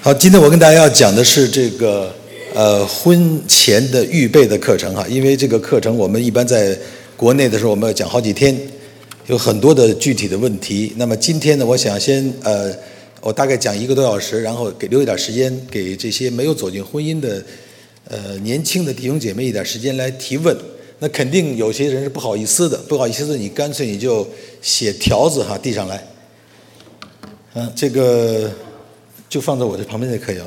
好，今天我跟大家要讲的是这个婚前的预备的课程哈，因为这个课程我们一般在国内的时候我们要讲好几天，有很多的具体的问题。那么今天呢，我想先我大概讲1个多小时，然后留一点时间给这些没有走进婚姻的年轻的弟兄姐妹一点时间来提问。那肯定有些人是不好意思的，你干脆你就写条子哈递上来，这个就放在我这旁边就可以了。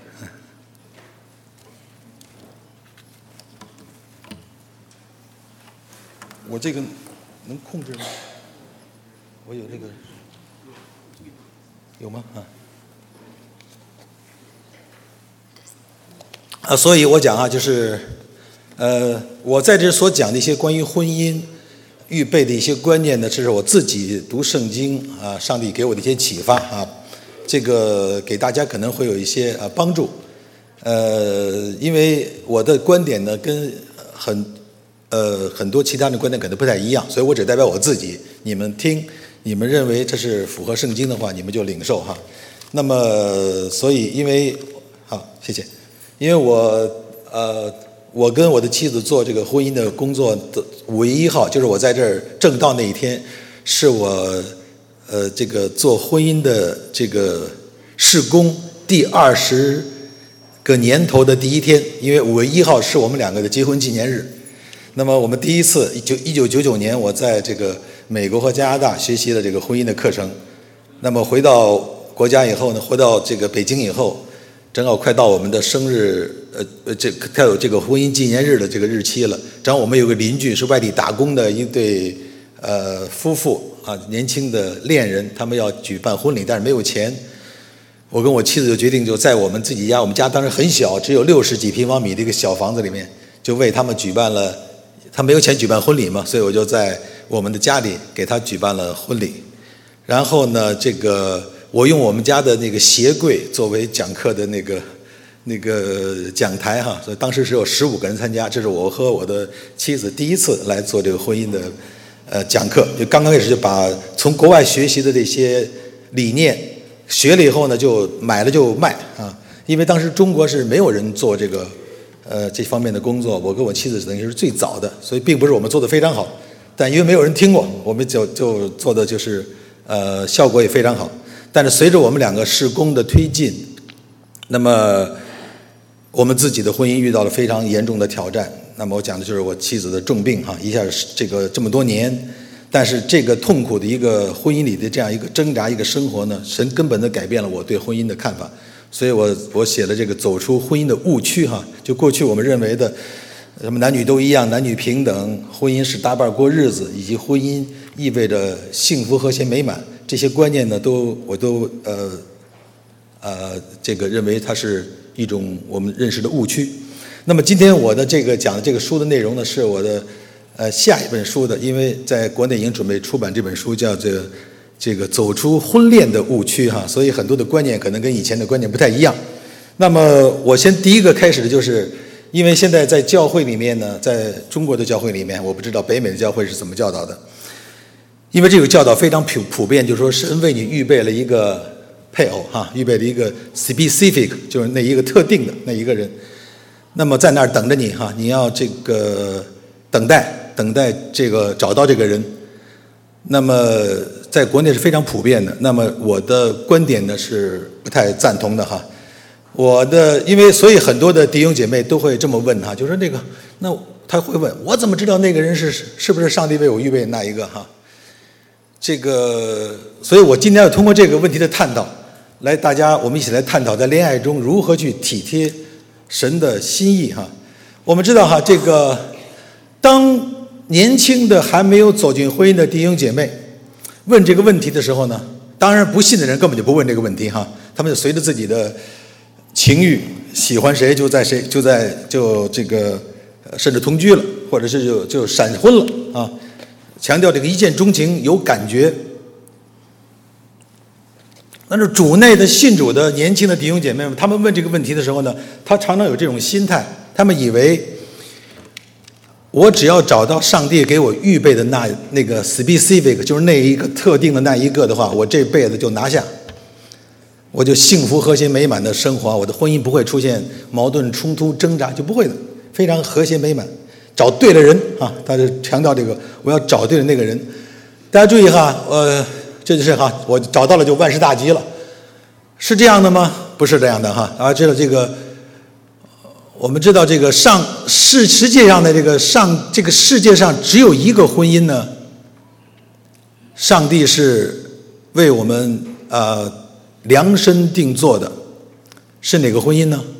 我这个能控制吗？我有这个，有吗？所以我讲啊，就是我在这所讲的一些关于婚姻预备的一些观念呢，这是我自己读圣经啊，上帝给我的一些启发啊，这个给大家可能会有一些帮助。因为我的观点呢跟很多其他的观点可能不太一样，所以我只代表我自己。你们听，你们认为这是符合圣经的话，你们就领受哈。那么，所以好，谢谢。因为我跟我的妻子做这个婚姻的工作的5月1号，就是我在这儿正道那一天，是我这个做婚姻的这个事工第20个年头的第一天，因为5月1号是我们2个的结婚纪念日。那么我们第一次1999年我在这个美国和加拿大学习了这个婚姻的课程。那么回到国家以后呢，回到这个北京以后，正好快到我们的生日，快有这个婚姻纪念日的这个日期了。正好我们有个邻居是外地打工的一对夫妇啊，年轻的恋人，他们要举办婚礼，但是没有钱。我跟我妻子就决定就在我们自己家，我们家当时很小，只有60几平方米的一个小房子里面，就为他们举办了。他没有钱举办婚礼嘛，所以我就在我们的家里给他举办了婚礼。然后呢，这个我用我们家的那个鞋柜作为讲课的那个讲台哈，所以当时是有15个人参加。这是我和我的妻子第一次来做这个婚姻的讲课，就刚刚开始就把从国外学习的这些理念学了以后呢，就买了就卖啊，因为当时中国是没有人做这个。这方面的工作，我跟我妻子等于是最早的，所以并不是我们做得非常好，但因为没有人听过，我们就做的就是效果也非常好。但是随着我们2个事工的推进，那么我们自己的婚姻遇到了非常严重的挑战。那么我讲的就是我妻子的重病哈，一下这么多年，但是这个痛苦的一个婚姻里的这样一个挣扎一个生活呢，神根本的改变了我对婚姻的看法。所以我写了这个走出婚姻的误区哈，就过去我们认为的什么男女都一样，男女平等，婚姻是搭伴过日子，以及婚姻意味着幸福和谐美满，这些观念呢我都这个认为它是一种我们认识的误区。那么今天我的这个讲的这个书的内容呢，是我的下一本书的，因为在国内已经准备出版这本书，叫这个走出婚恋的误区哈，所以很多的观念可能跟以前的观念不太一样。那么我先第一个开始的就是，因为现在在教会里面呢，在中国的教会里面，我不知道北美的教会是怎么教导的，因为这个教导非常普遍，就是说神为你预备了一个配偶哈，预备了一个 specific， 就是那一个特定的那一个人，那么在那儿等着你哈，你要这个等待这个找到这个人。那么在国内是非常普遍的，那么我的观点呢是不太赞同的哈。所以很多的弟兄姐妹都会这么问哈，就说那他会问我怎么知道那个人是不是上帝为我预备那一个哈？所以我今天要通过这个问题的探讨，我们一起来探讨在恋爱中如何去体贴神的心意哈。我们知道哈，当年轻的还没有走进婚姻的弟兄姐妹问这个问题的时候呢，当然不信的人根本就不问这个问题哈，他们就随着自己的情欲，喜欢谁就这个甚至同居了，或者是就闪婚了啊，强调这个一见钟情有感觉。但是主内的信主的年轻的弟兄姐妹们，他们问这个问题的时候呢，他常常有这种心态，他们以为我只要找到上帝给我预备的那个 specific， 就是那一个特定的那一个的话，我这辈子就拿下。 我就幸福和谐美满的生活，我的婚姻不会出现矛盾冲突挣扎，就不会的，非常和谐美满。找对了人啊，他就强调这个，我要找对了那个人。大家注意哈，这就是哈，我找到了就万事大吉了，是这样的吗？不是这样的哈。大家知道这个，我们知道这个世界上的这个世界上只有一个婚姻呢，上帝是为我们量身定做的，是哪个婚姻呢？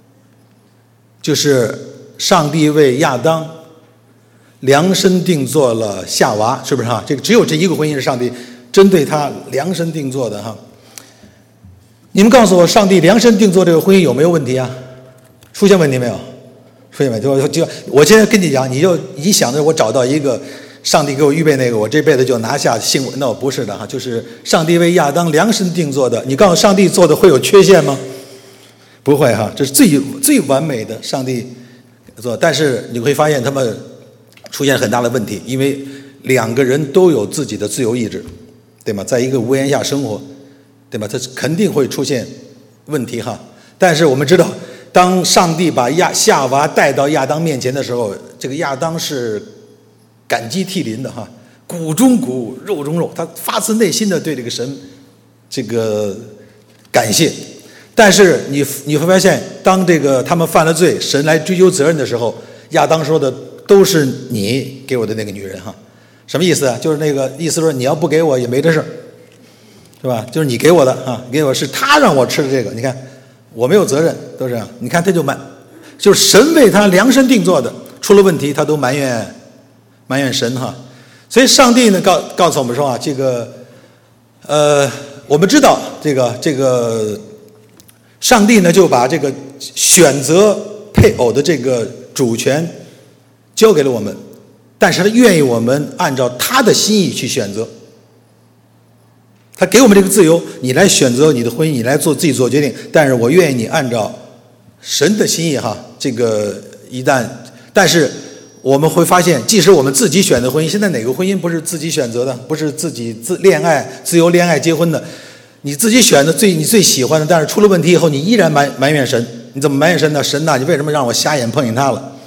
就是上帝为亚当量身定做了夏娃，是不是哈？这个只有这一个婚姻是上帝针对他量身定做的哈。你们告诉我，上帝量身定做这个婚姻有没有问题啊？出现问题没有？出现问题就我现在跟你讲，你想着我找到一个上帝给我预备那个，我这辈子就拿下幸福，那不是的哈，就是上帝为亚当量身定做的。你告诉上帝做的会有缺陷吗？不会哈，这是最完美的上帝做。但是你会发现他们出现很大的问题，因为两个人都有自己的自由意志，对吗？在一个屋檐下生活，对吗？它肯定会出现问题哈。但是我们知道，当上帝把夏娃带到亚当面前的时候，这个亚当是感激涕零的哈，骨中骨，肉中肉，他发自内心的对这个神这个感谢。但是你会发现，当这个他们犯了罪，神来追究责任的时候，亚当说的都是你给我的那个女人哈，什么意思啊？就是那个意思说，你要不给我也没这事儿，是吧？就是你给我的啊，给我是他让我吃的这个，你看我没有责任，都这样。你看他就是神为他量身定做的，出了问题他都埋怨神哈。所以上帝呢告诉我们说啊，这个我们知道这个上帝呢就把这个选择配偶的这个主权交给了我们，但是他愿意我们按照他的心意去选择。他给我们这个自由，你来选择你的婚姻，你来自己做决定，但是我愿意你按照神的心意哈。这个但是我们会发现，即使我们自己选择婚姻，现在哪个婚姻不是自己选择的？不是自己自由恋爱结婚的？你自己选的你最喜欢的，但是出了问题以后，你依然埋怨神。你怎么埋怨神呢？神呐，你为什么让我瞎眼碰见他了？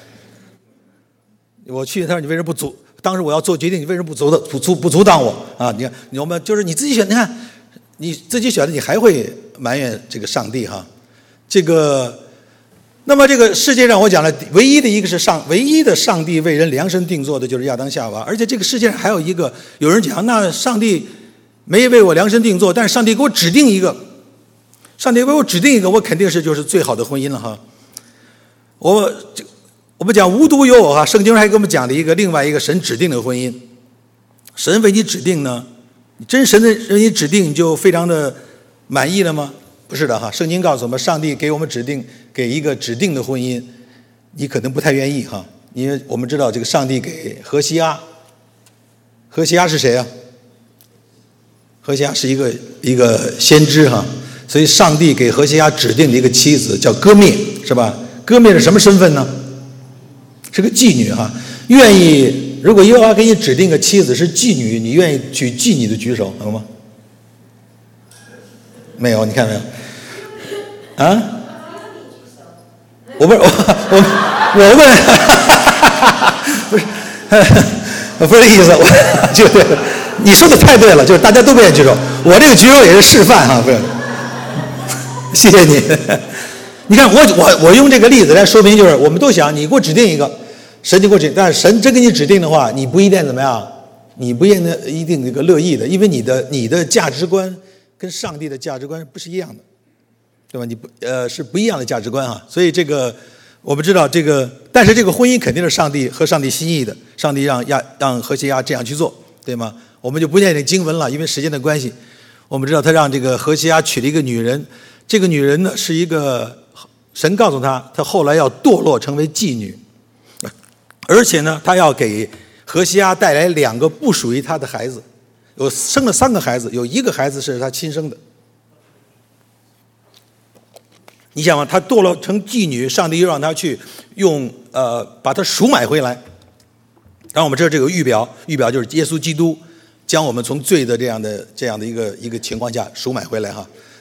我去，他说你为什么不当时我要做决定，你为什么不阻挡我啊？你看，我们就是你自己选，你看你自己选的，你还会埋怨这个上帝哈？那么这个世界上我讲了，唯一的上帝为人量身定做的就是亚当夏娃，而且这个世界上还有一个，有人讲那上帝没为我量身定做，但是上帝给我指定一个，我肯定就是最好的婚姻了哈。我们讲无独有偶哈，圣经还给我们讲了另外一个神指定的婚姻。神为你指定呢，真神的为你指定，你就非常的满意了吗？不是的哈，圣经告诉我们，上帝给我们给一个指定的婚姻，你可能不太愿意哈，因为我们知道这个上帝给何西阿是谁啊？何西阿是一个先知哈，所以上帝给何西阿指定的一个妻子叫歌灭，是吧？歌灭是什么身份呢？是个妓女哈。如果耶和华给你指定个妻子是妓女，你愿意娶妓女的举手，好吗？没有，你看没有？啊？我问，不是这意思，你说的太对了，就是大家都不愿意举手，我这个举手也是示范哈，不是？谢谢你。你看我用这个例子来说明，就是我们都想你给我指定一个，神就给我指定，但是神真给你指定的话，你不一定怎么样，你不一定这个乐意的，因为你的价值观跟上帝的价值观不是一样的，对吧？是不一样的价值观哈。所以这个我们知道但是这个婚姻肯定是上帝和上帝心意的，上帝让何西阿这样去做，对吗？我们就不念这经文了，因为时间的关系。我们知道他让这个何西阿娶了一个女人，这个女人呢是一个神告诉他后来要堕落成为妓女，而且呢他要给何西阿带来2个不属于他的孩子，生了3个孩子，有1个孩子是他亲生的。你想嘛，他堕落成妓女，上帝又让他去把他赎买回来。然后我们知道这个预表就是耶稣基督将我们从罪的这样的一个情况下赎买回来哈。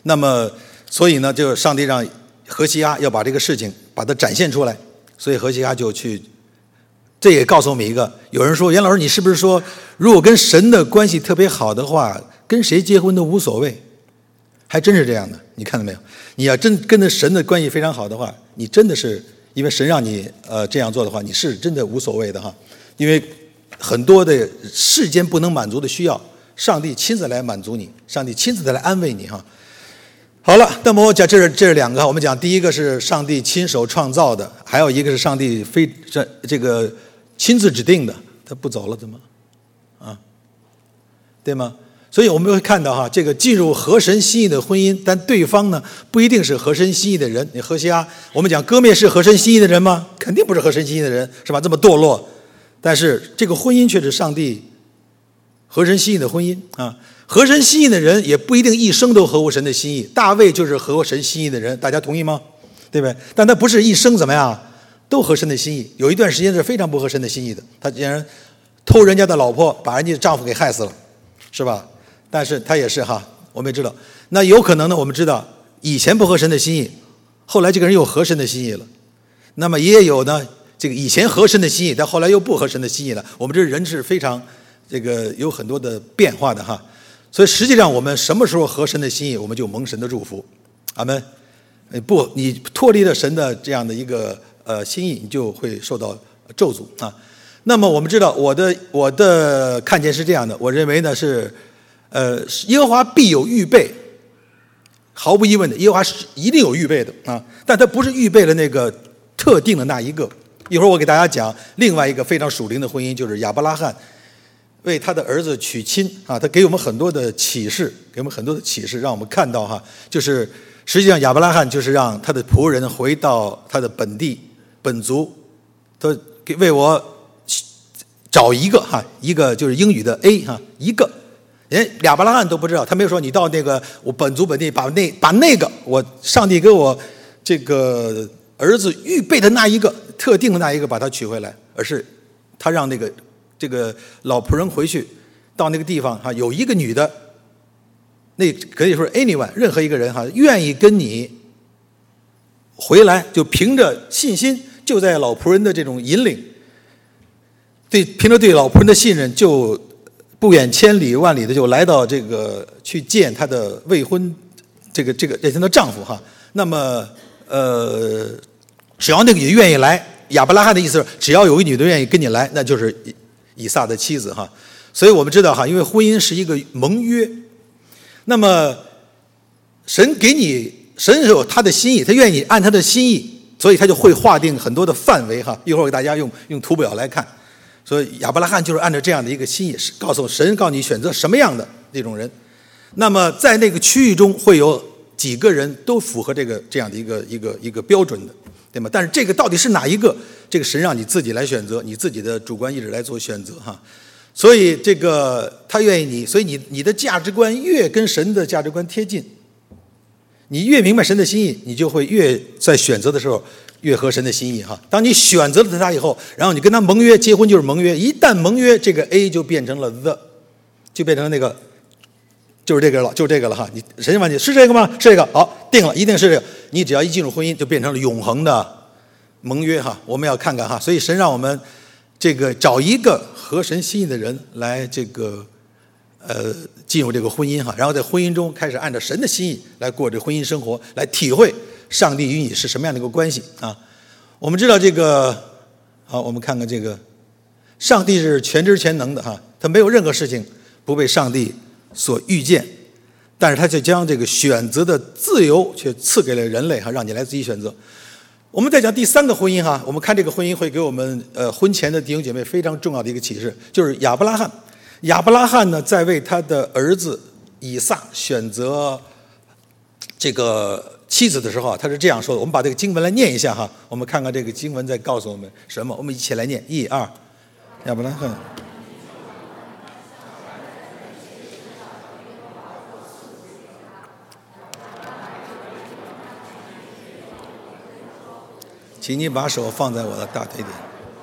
那么，所以呢，就上帝让何西阿要把这个事情把它展现出来，所以何西阿就去。这也告诉我们一个，有人说，袁老师，你是不是说，如果跟神的关系特别好的话，跟谁结婚都无所谓？还真是这样的，你看到没有？你要真跟着神的关系非常好的话，你真的是因为神让你这样做的话，你是真的无所谓的哈。因为很多的世间不能满足的需要，上帝亲自来满足你，上帝亲自来安慰你哈。好了，那么我讲这是两个，我们讲第一个是上帝亲手创造的，还有一个是上帝这个亲自指定的。他不走了怎么啊？对吗？所以我们会看到哈，这个进入合神心意的婚姻，但对方呢不一定是合神心意的人。你何西阿，我们讲歌篾是合神心意的人吗？肯定不是合神心意的人，是吧？这么堕落，但是这个婚姻却是上帝合神心意的婚姻啊。合神心意的人也不一定一生都合乎神的心意。大卫就是合乎神心意的人，大家同意吗？对不对？但他不是一生怎么样都合神的心意，有一段时间是非常不合神的心意的。他竟然偷人家的老婆，把人家的丈夫给害死了，是吧？但是他也是哈，我们也知道，那有可能呢，我们知道以前不合神的心意，后来这个人又合神的心意了。那么也有呢，这个以前合神的心意，但后来又不合神的心意了。我们这人是非常这个有很多的变化的哈。所以实际上我们什么时候合神的心意，我们就蒙神的祝福。阿们。不，你脱离了神的这样的一个心意，你就会受到咒诅啊。那么我们知道，我的看见是这样的，我认为呢是耶和华必有预备，毫无疑问的，耶和华是一定有预备的啊。但他不是预备了那个特定的那一个。一会儿我给大家讲另外一个非常属灵的婚姻，就是亚伯拉罕为他的儿子娶亲啊，他给我们很多的启示，让我们看到哈，就是实际上亚伯拉罕就是让他的仆人回到他的本地本族，他为我找一个就是英语的 A 哈，一个，亚伯拉罕都不知道，他没有说你到那个我本族本地把那个我上帝给我这个儿子预备的那一个特定的那一个把他娶回来，而是他让这个老仆人回去到那个地方哈，有一个女的，那可以说 anyone 任何一个人哈，愿意跟你回来，就凭着信心，就在老仆人的这种引领，凭着对老仆人的信任，就不远千里万里的就来到这个去见他的未婚这个他的丈夫哈。那么只要那个也愿意来，亚伯拉罕的意思是只要有一女的愿意跟你来，那就是以撒的妻子哈。所以我们知道哈，因为婚姻是一个盟约，那么神有他的心意，他愿意按他的心意，所以他就会划定很多的范围哈。一会儿给大家用图表来看。所以亚伯拉罕就是按照这样的一个心意，告诉你选择什么样的这种人。那么在那个区域中会有几个人都符合这样的一个标准的，对吗？但是这个到底是哪一个？这个神让你自己来选择，你自己的主观意志来做选择哈。所以这个他愿意你，所以你的价值观越跟神的价值观贴近，你越明白神的心意，你就会越在选择的时候越合神的心意哈。当你选择了他以后，然后你跟他盟约，结婚就是盟约，一旦盟约，这个 A 就变成了 the， 就变成那个就是这个了哈。你神问你是这个吗？是这个，好，定了，一定是这个。你只要一进入婚姻，就变成了永恒的盟约哈。我们要看看哈，所以神让我们这个找一个合神心意的人来这个进入这个婚姻哈，然后在婚姻中开始按照神的心意来过这婚姻生活，来体会上帝与你是什么样的一个关系啊。我们知道这个好，我们看看这个上帝是全知全能的哈，他没有任何事情不被上帝所预见，但是他就将这个选择的自由却赐给了人类哈，让你来自己选择。我们再讲第三个婚姻哈，我们看这个婚姻会给我们婚前的弟兄姐妹非常重要的一个启示，就是亚伯拉罕。亚伯拉罕呢，在为他的儿子以撒选择这个妻子的时候啊，他是这样说的。我们把这个经文来念一下哈，我们看看这个经文在告诉我们什么。我们一起来念，1、2，亚伯拉罕。请你把手放在我的大腿点。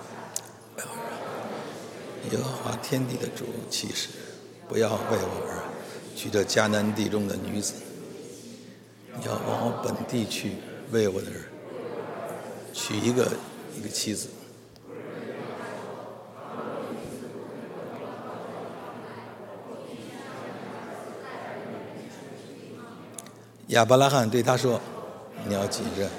耶和华天地的主起誓，不要为我而娶这迦南地中的女子。 要往我本地去，为我的人娶一个妻子。亚伯拉罕对他说：“你要谨慎。”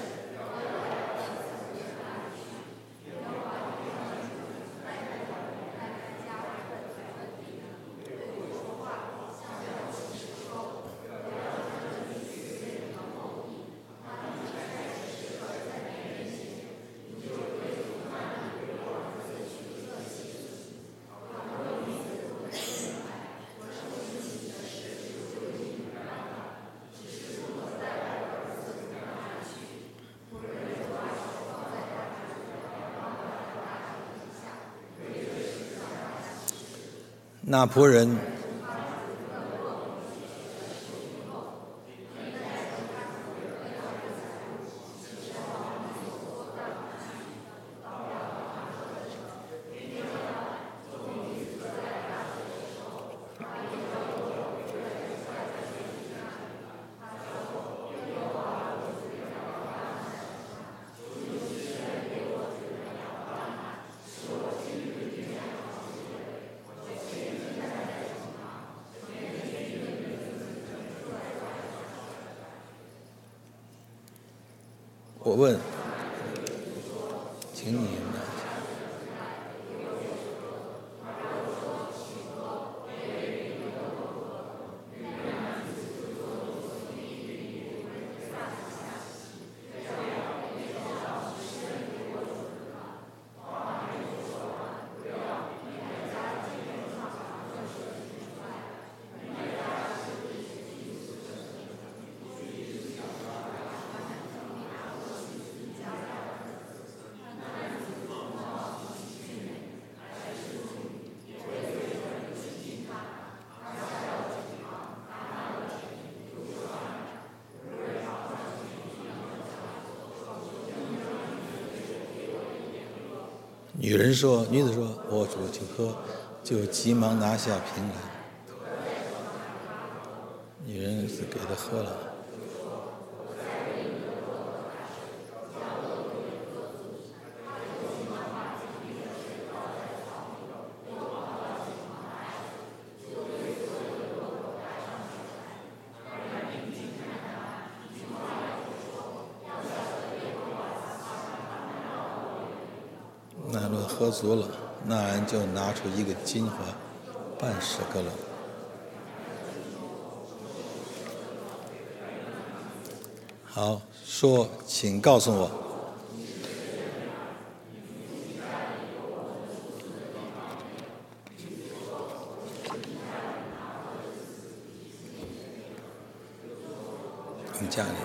那仆人我问，请你拿下。女子说：“我主，请喝。”就急忙拿下瓶来。女人给他喝了。那论喝足了，那人就拿出一个金环，半10个了。好，说，请告诉我。你家里。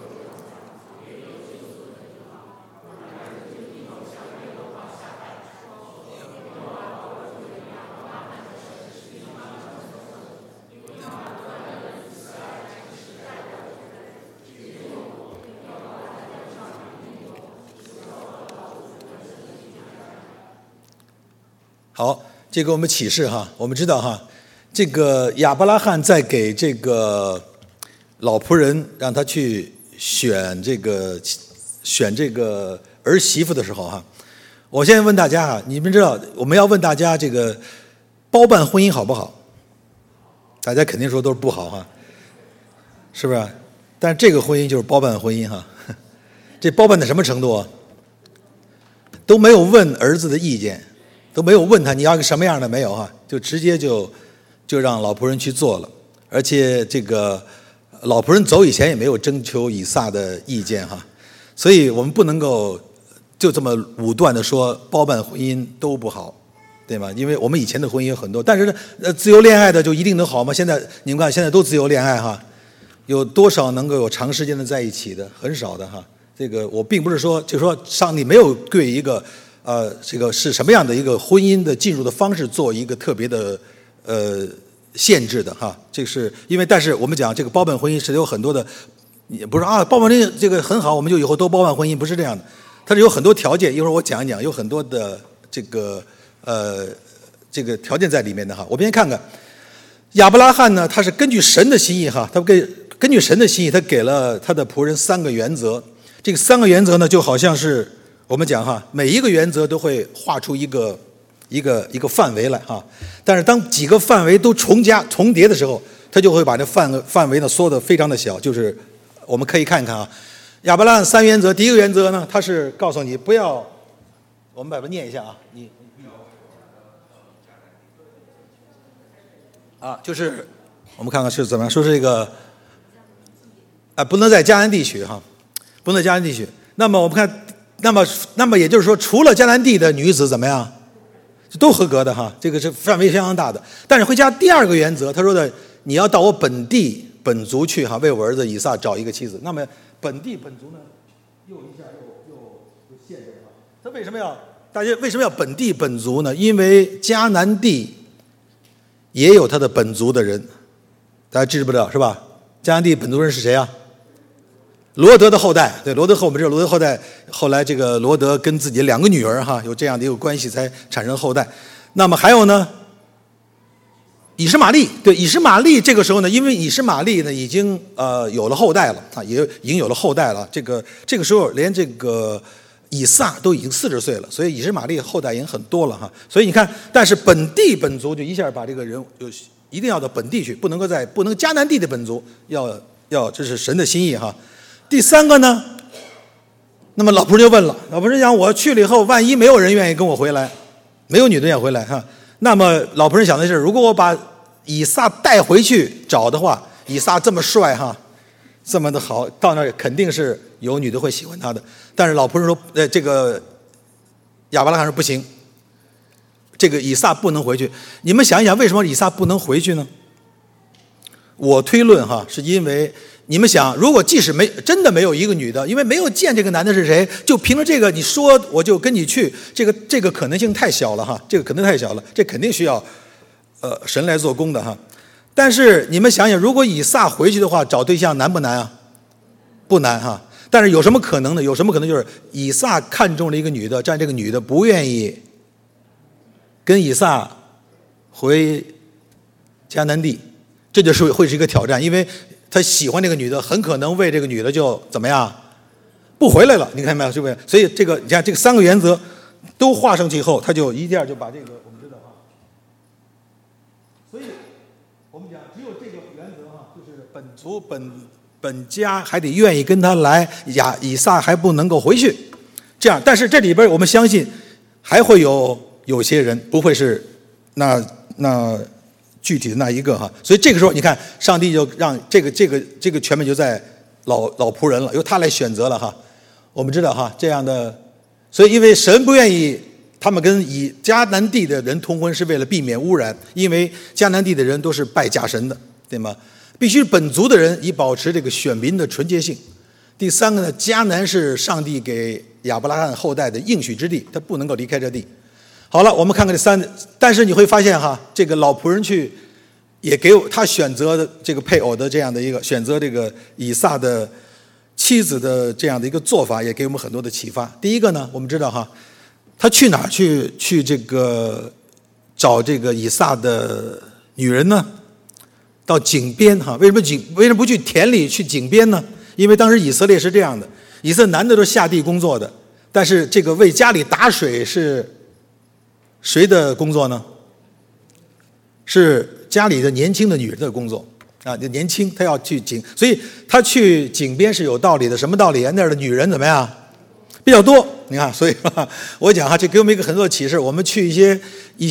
好，这个我们启示哈，我们知道哈，这个亚伯拉罕在给这个老仆人让他去选这个儿媳妇的时候哈，我现在问大家哈，你们知道我们要问大家这个包办婚姻好不好？大家肯定说都是不好哈，是不是？但这个婚姻就是包办婚姻哈，这包办到什么程度啊？都没有问儿子的意见。都没有问他你要个什么样的，没有哈，就直接就让老仆人去做了，而且这个老仆人走以前也没有征求以撒的意见哈，所以我们不能够就这么武断的说包办婚姻都不好，对吗？因为我们以前的婚姻有很多，但是呢，自由恋爱的就一定能好吗？现在你们看，现在都自由恋爱哈，有多少能够有长时间的在一起的？很少的哈。这个我并不是说，就是说上帝没有对一个。这个是什么样的一个婚姻的进入的方式做一个特别的限制的哈？这是因为，但是我们讲这个包办婚姻是有很多的，也不是啊，包办婚姻这个很好，我们就以后都包办婚姻，不是这样的，它是有很多条件，一会儿我讲一讲，有很多的这个条件在里面的哈。我们先看看亚伯拉罕呢，他是根据神的心意哈，他根根据神的心意，他给了他的仆人3个原则。这个3个原则呢，就好像是我们讲哈，每一个原则都会画出一个范围来哈。但是当几个范围都重叠的时候，他就会把这范围呢缩得非常的小。就是我们可以看一看啊，亚伯拉罕3原则，第一个原则呢，他是告诉你不要，我们把它念一下啊，就是我们看看是怎么样说这个不能在迦南地许哈，不能在迦南地许。那么我们看，那么也就是说，除了迦南地的女子怎么样，都合格的哈，这个是范围相当大的。但是会加第2个原则，他说的你要到我本地本族去哈，为我儿子以撒找一个妻子。那么本地本族呢，又限制了。他大家为什么要本地本族呢？因为迦南地也有他的本族的人，大家知不知道是吧？迦南地本族人是谁啊？罗德的后代。对，我们知道罗德后代，后来这个罗德跟自己2个女儿哈有这样的一个关系，才产生后代。那么还有呢，以实玛利。对，以实玛利这个时候呢，因为以实玛利呢已经有了后代了啊，也已经有了后代了。这个时候连这个以撒都已经40岁了，所以以实玛利后代已经很多了哈。所以你看，但是本地本族就一下把这个人就一定要到本地去，不能迦南地的本族要，这是神的心意哈。第3个呢，那么老仆人就问了，老仆人讲，我去了以后，万一没有人愿意跟我回来，没有女的愿意回来哈，那么老仆人想的是，如果我把以撒带回去找的话，以撒这么帅哈，这么的好，到那儿肯定是有女的会喜欢他的。但是老仆人说，这个亚伯拉罕说不行，这个以撒不能回去。你们想一想，为什么以撒不能回去呢？我推论哈，是因为你们想，如果即使真的没有一个女的，因为没有见这个男的是谁，就凭着这个你说我就跟你去，这个可能性太小了哈，这个可能太小了，这肯定需要神来做工的哈。但是你们想想，如果以撒回去的话，找对象难不难啊？不难哈。但是有什么可能呢？有什么可能就是以撒看中了一个女的，但这个女的不愿意跟以撒回迦南地，这就是会是一个挑战，因为他喜欢这个女的，很可能为这个女的就怎么样不回来了。你看没有？是不是？所以你看这个3个原则都画上去以后，他就一下就把这个我们知道啊。所以我们讲，只有这个原则哈，就是本族本家还得愿意跟他来，以撒还不能够回去。这样，但是这里边我们相信还会有些人不会是那具体的那一个哈，所以这个时候你看，上帝就让这个权柄就在老仆人了，由他来选择了哈。我们知道哈，这样的，所以因为神不愿意他们跟以迦南地的人通婚，是为了避免污染，因为迦南地的人都是拜假神的，对吗？必须本族的人以保持这个选民的纯洁性。第3个呢，迦南是上帝给亚伯拉罕后代的应许之地，他不能够离开这地。好了，我们看看这3，但是你会发现哈，这个老仆人去也给他选择的这个配偶的这样的一个选择，这个以撒的妻子的这样的一个做法，也给我们很多的启发。第一个呢，我们知道哈，他去哪儿去这个找这个以撒的女人呢？到井边哈，为什么不去田里去井边呢？因为当时以色列是这样的，以色列男的都是下地工作的，但是这个为家里打水是谁的工作呢？是家里的年轻的女人的工作啊，就年轻，她要去井，所以她去井边是有道理的。什么道理啊？那儿的女人怎么样？比较多，你看，所以我讲哈，这给我们一个很多的启示。我们去一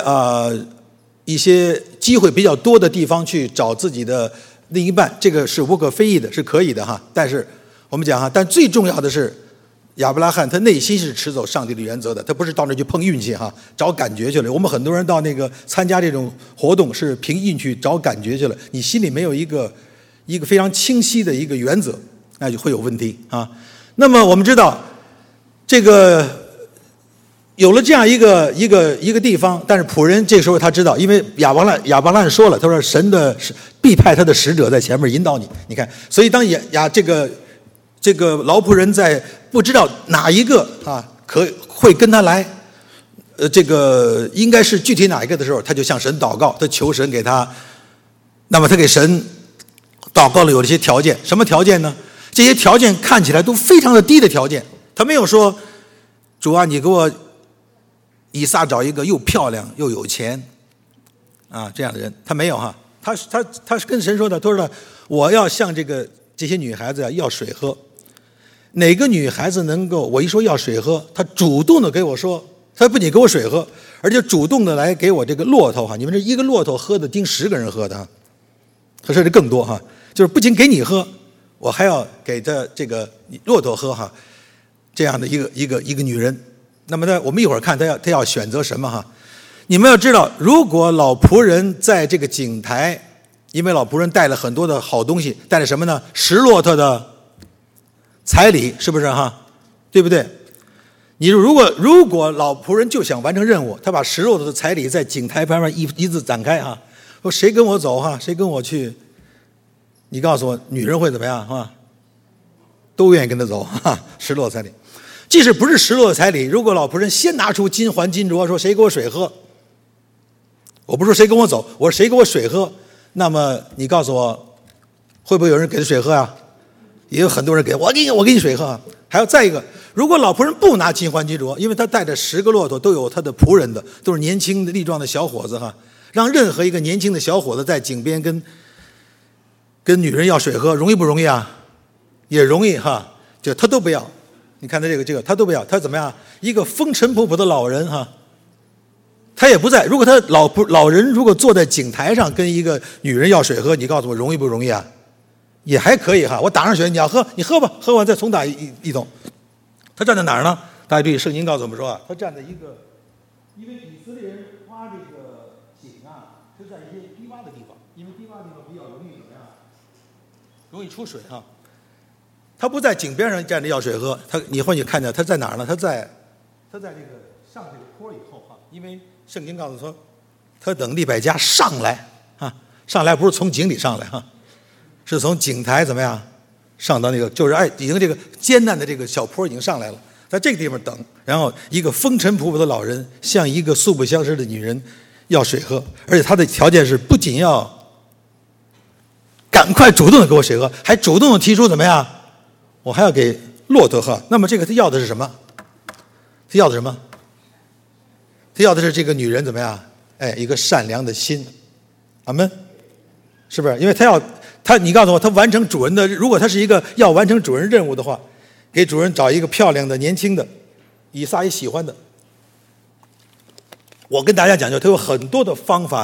些机会比较多的地方去找自己的另一半，这个是无可非议的，是可以的哈。但是我们讲哈，但最重要的是，亚伯拉罕他内心是持走上帝的原则的，他不是到那去碰运气哈，找感觉去了。我们很多人到那个参加这种活动是凭运气找感觉去了，你心里没有一个非常清晰的一个原则，那就会有问题啊。那么我们知道，这个有了这样一个地方，但是仆人这时候他知道，因为亚伯拉罕说了，他说神的必派他的使者在前面引导你。你看，所以当这个老仆人在不知道哪一个啊会跟他来，这个应该是具体哪一个的时候，他就向神祷告，他求神给他，那么他给神祷告了有了一些条件，什么条件呢？这些条件看起来都非常的低的条件，他没有说主啊，你给我以撒找一个又漂亮又有钱啊这样的人，他没有哈，他是跟神说的，他说的我要向这些女孩子要水喝。哪个女孩子能够我一说要水喝，她主动的给我说，她不仅给我水喝，而且主动的来给我这个骆驼哈，你们这一个骆驼喝的顶10个人喝的哈，他甚至更多哈，就是不仅给你喝，我还要给这个骆驼喝哈，这样的一个女人。那么呢，我们一会儿看她要选择什么哈。你们要知道，如果老仆人在这个井台，因为老仆人带了很多的好东西，带了什么呢？10骆驼的彩礼，是不是哈？对不对？你如果老仆人就想完成任务，他把10骆驼的彩礼在井台旁边一字展开哈，说谁跟我走哈，谁跟我去，你告诉我，女人会怎么样哈？都愿意跟他走哈，10骆驼彩礼。即使不是10骆驼彩礼，如果老仆人先拿出金环金镯，说谁给我水喝，我不是说谁跟我走，我说谁给我水喝，那么你告诉我，会不会有人给他水喝呀？也有很多人给我给你水喝。还有再一个，如果老仆人不拿金环金镯，因为他带着10个骆驼都有他的仆人的，都是年轻的力壮的小伙子哈，让任何一个年轻的小伙子在井边跟女人要水喝，容易不容易啊？也容易哈，就他都不要。你看他这个他都不要，他怎么样？一个风尘仆仆的老人哈，他也不在。如果他老人如果坐在井台上跟一个女人要水喝，你告诉我容易不容易啊？也还可以哈，我打上水，你要喝，你喝吧，喝完再重打一桶。他站在哪儿呢？大家注意，圣经告诉我们说啊，他站在因为以色列人挖这个井啊，是在一些低洼的地方，因为低洼的地方比较容易怎么样？容易出水哈。他不在井边上站着要水喝，你或许看见他在哪儿呢？他在这个上这个坡以后哈，因为圣经告诉说，他等利百加上来啊，上来不是从井里上来哈。是从井台怎么样上到那个，就是已经这个艰难的这个小坡已经上来了，在这个地方等，然后一个风尘仆仆的老人向一个素不相识的女人要水喝，而且他的条件是不仅要赶快主动的给我水喝，还主动的提出怎么样，我还要给骆驼喝。那么这个他要的是什么？他要的什么？他要的是这个女人怎么样？一个善良的心。阿们，是不是？因为你告诉我，他完成主人的，如果他是一个要完成主人任务的话，给主人找一个漂亮的、年轻的，以撒也喜欢的。我跟大家讲究，他有很多的方法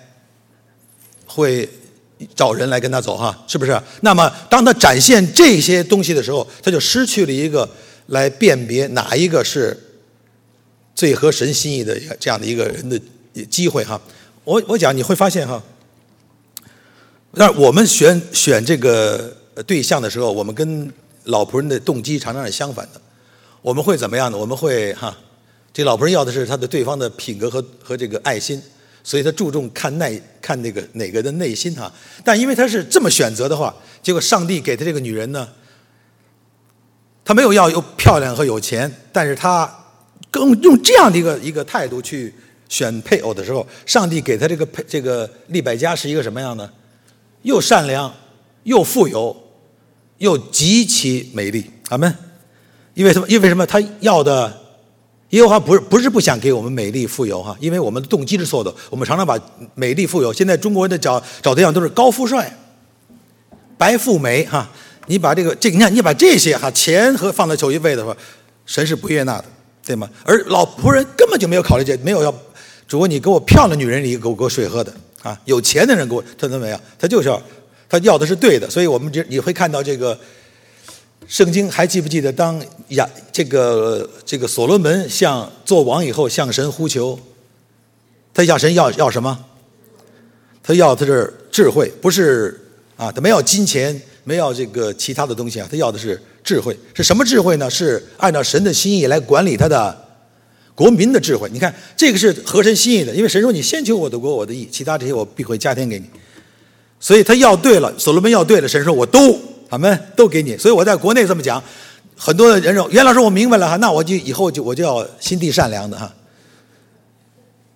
会找人来跟他走哈，是不是？那么当他展现这些东西的时候，他就失去了一个来辨别哪一个是最合神心意的这样的一个人的机会哈。我讲你会发现哈。但我们选这个对象的时候，我们跟老仆人的动机常常是相反的。我们会怎么样呢？我们会这老仆人要的是他的对方的品格和这个爱心，所以他注重看那个哪个的内心哈。但因为他是这么选择的话，结果上帝给他这个女人呢，他没有要有漂亮和有钱，但是他更用这样的一个态度去选配偶的时候，上帝给他这个利百加是一个什么样呢？又善良，又富有，又极其美丽。阿们。因为什么？他要的，耶和华不是不想给我们美丽富有哈，因为我们的动机是错的。我们常常把美丽富有，现在中国人的找对象都是高富帅、白富美哈。你把你看，你把这些钱和放在首一位的话，神是不悦纳的，对吗？而老仆人根本就没有考虑没有要，主你给我漂亮女人里给我水喝的。有钱的人他怎么样？他就是他要的是对的，所以你会看到这个圣经还记不记得当这个所罗门做王以后向神呼求，他向神要什么？他要的是智慧，不是他没要金钱，没要这个其他的东西他要的是智慧。是什么智慧呢？是按照神的心意来管理他的国民的智慧。你看这个是合神心意的，因为神说你先求我的国我的义，其他这些我必会加添给你。所以他要对了，所罗门要对了，神说我他们都给你。所以我在国内这么讲，很多的人说袁老师我明白了那我以后我就要心地善良的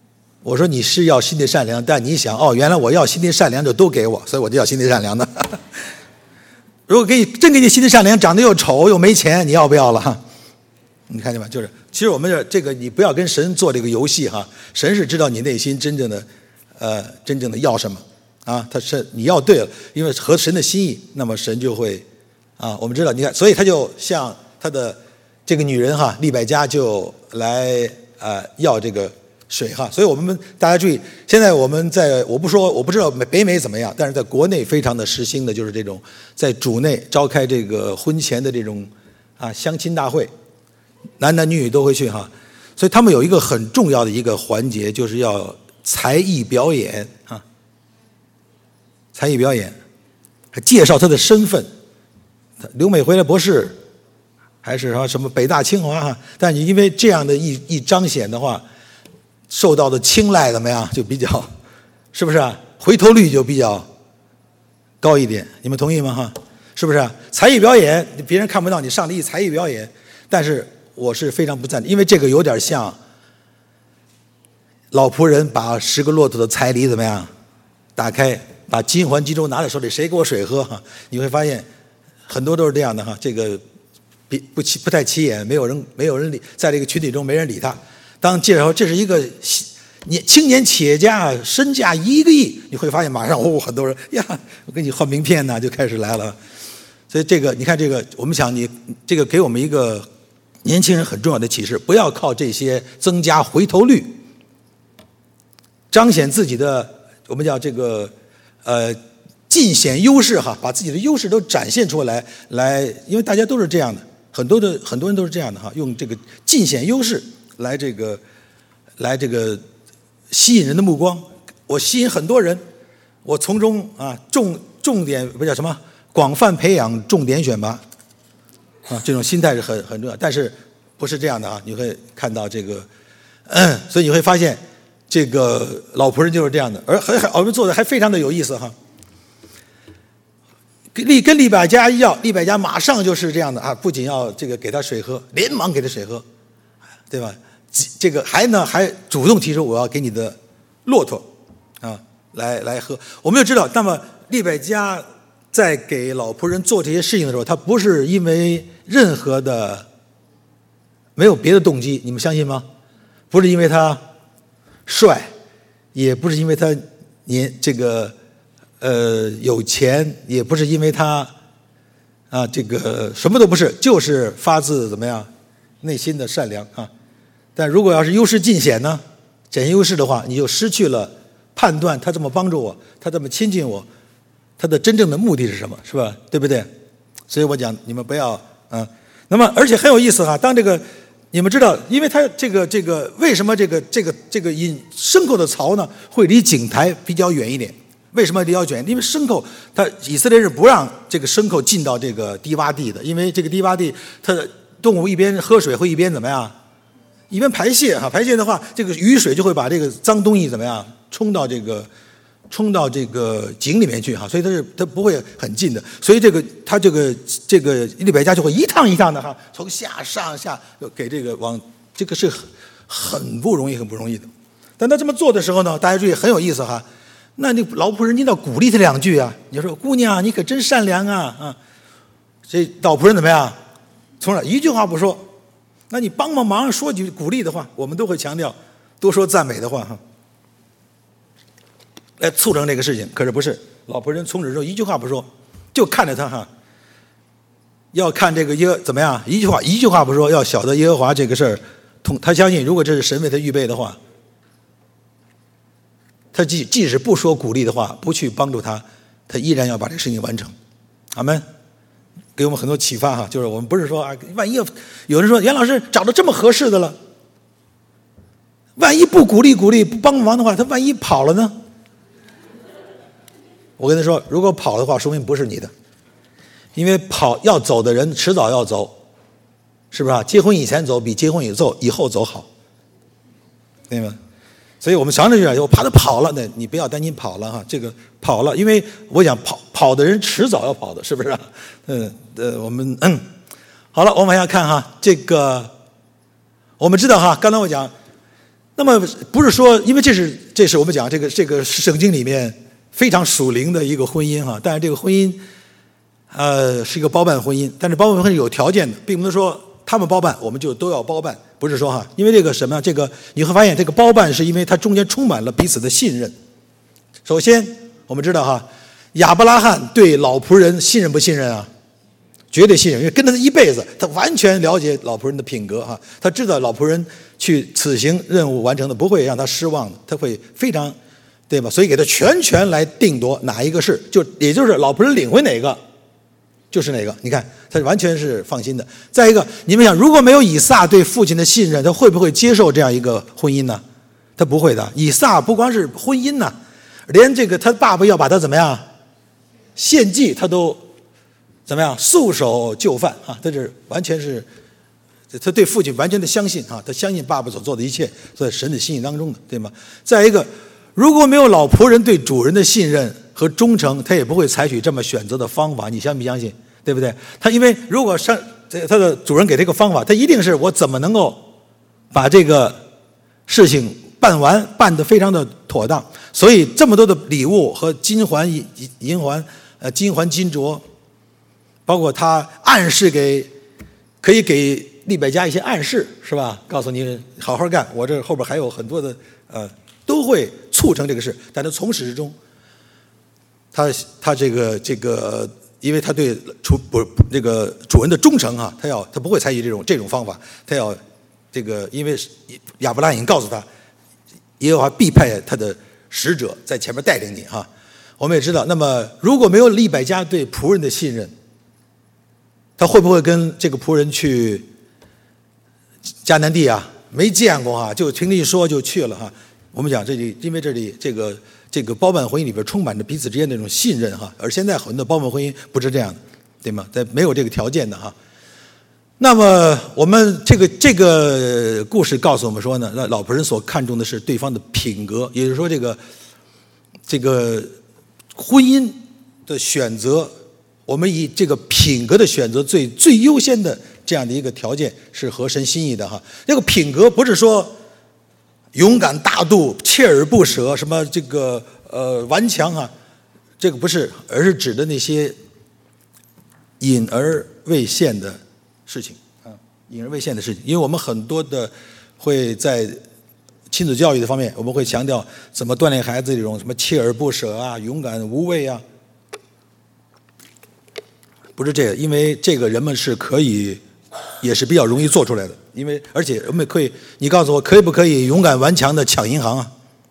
我说你是要心地善良，但你想原来我要心地善良就都给我，所以我就要心地善良的。如果真给你心地善良，长得又丑又没钱，你要不要了？你看见吗？就是其实我们这个你不要跟神做这个游戏哈，神是知道你内心真正的要什么啊，他是你要对了，因为合神的心意，那么神就会我们知道，你看，所以他就像他的这个女人哈，利百加就来要这个水哈，所以我们大家注意，现在我们我不知道北美怎么样，但是在国内非常的时兴的就是这种在主内召开这个婚前的这种相亲大会，男男女女都会去哈，所以他们有一个很重要的一个环节，就是要才艺表演才艺表演，还介绍他的身份，留美回来博士，还是什么北大清华哈，但你因为这样的一彰显的话，受到的青睐怎么样？就比较，是不是回头率就比较高一点？你们同意吗？哈，是不是才艺表演，别人看不到你上了一才艺表演，但是我是非常不赞成，因为这个有点像老仆人把10个骆驼的彩礼怎么样打开，把金环金钟拿在手里，谁给我水喝？哈，你会发现很多都是这样的哈，这个不太起眼，没有人理，在这个群体中没人理他。当介绍这是一个青年企业家，身价1个亿，你会发现马上很多人呀，我给你换名片呢，就开始来了。所以这个你看这个，我们想你这个给我们一个年轻人很重要的启示，不要靠这些增加回头率，彰显自己的我们叫这个尽显优势哈，把自己的优势都展现出来，因为大家都是这样的，很多人都是这样的哈，用这个尽显优势来这个吸引人的目光，我吸引很多人，我从中重点不叫什么广泛培养，重点选拔这种心态是很重要，但是不是这样的啊？你会看到这个，所以你会发现这个老仆人就是这样的，而我们做的还非常的有意思哈。跟利百加要，利百加马上就是这样的不仅要这个给他水喝，连忙给他水喝，对吧？这个还主动提出我要给你的骆驼来喝。我们就知道，那么利百加在给老仆人做这些事情的时候，他不是因为任何的没有别的动机，你们相信吗？不是因为他帅，也不是因为他有钱，也不是因为他这个什么都不是，就是发自怎么样内心的善良但如果要是优势尽显呢，展现优势的话，你就失去了判断他这么帮助我，他这么亲近我，他的真正的目的是什么，是吧？对不对？所以我讲你们不要那么而且很有意思当这个你们知道，因为他这个为什么这个引牲口的槽呢会离井台比较远一点？为什么离较远？因为牲口以色列人不让这个牲口进到这个低洼地的，因为这个低洼地它的动物一边喝水会一边怎么样？一边排泄排泄的话，这个雨水就会把这个脏东西怎么样冲到这个井里面去所以它不会很近的，所以这个利百加就会一趟一趟的从上下给这个这个是很不容易的。但他这么做的时候呢，大家注意很有意思那你老仆人你得鼓励他2句你说姑娘你可真善良这老仆人怎么样？从来一句话不说。那你帮忙说句鼓励的话，我们都会强调多说赞美的话来促成这个事情。可是不是，老仆人从此之后一句话不说，就看着他要看这个怎么样，一句话不说，要晓得耶和华这个事儿，他相信如果这是神为他预备的话，他即使不说鼓励的话，不去帮助他，他依然要把这个事情完成。阿们。给我们很多启发就是我们不是说万一有人说袁老师找到这么合适的了，万一不鼓励不帮忙的话，他万一跑了呢？我跟他说，如果跑的话，说明不是你的，因为要走的人迟早要走，是不是结婚以前走比结婚以后走好，对吗？所以我们常常就我怕他跑了，那你不要担心跑了这个跑了，因为我想跑的人迟早要跑的，是不是我们好了，我们往下看这个我们知道刚才我讲那么不是说，因为这是我们讲这个圣经里面非常属灵的一个婚姻哈，但是这个婚姻是一个包办婚姻，但是包办婚姻有条件的，并不能说他们包办我们就都要包办，不是说哈，因为这个什么，这个你会发现这个包办是因为它中间充满了彼此的信任。首先我们知道哈，亚伯拉罕对老仆人信任不信任啊？绝对信任，因为跟他一辈子，他完全了解老仆人的品格哈，他知道老仆人去此行任务完成的不会让他失望的，他会非常，对吧？所以给他全权来定夺哪一个是，也就是老仆人领会哪个，就是哪个。你看，他完全是放心的。再一个，你们想，如果没有以撒对父亲的信任，他会不会接受这样一个婚姻呢？他不会的。以撒不光是婚姻呢，连这个他爸爸要把他怎么样献祭，他都怎么样束手就范啊？他是完全是，他对父亲完全的相信啊，他相信爸爸所做的一切，在神的心意当中的，对吗？再一个，如果没有老仆人对主人的信任和忠诚，他也不会采取这么选择的方法。你相不相信？对不对？他因为如果他的主人给这个方法，他一定是我怎么能够把这个事情办得非常的妥当。所以这么多的礼物和金环银环金环金镯。包括他可以给利百加一些暗示，是吧？告诉你好好干，我这后边还有很多的都会促成这个事。但他从始至终，他这个，因为他对这个主人的忠诚啊，他不会采取这种方法，他要这个，因为亚伯拉罕已经告诉他，耶和华必派他的使者在前面带领你哈。我们也知道，那么如果没有利百加对仆人的信任，他会不会跟这个仆人去迦南地啊？没见过啊，就听你一说就去了哈。我们讲因为这里这个包办婚姻里边充满着彼此之间的这种信任哈，而现在很多包办婚姻不是这样的，对吗？在没有这个条件的哈。那么我们这个故事告诉我们说呢，那老仆人所看重的是对方的品格，也就是说这个婚姻的选择。我们以这个品格的选择最优先的这样的一个条件是合神心意的哈。这个品格不是说勇敢大度、锲而不舍，什么这个顽强哈，这个不是，而是指的那些隐而未现的事情啊，隐而未现的事情。因为我们很多的会在亲子教育的方面，我们会强调怎么锻炼孩子这种什么锲而不舍啊、勇敢无畏啊。不是这个，因为这个人们是可以，也是比较容易做出来的。因为而且我们可以，你告诉我可不可以勇敢顽强的抢银行啊？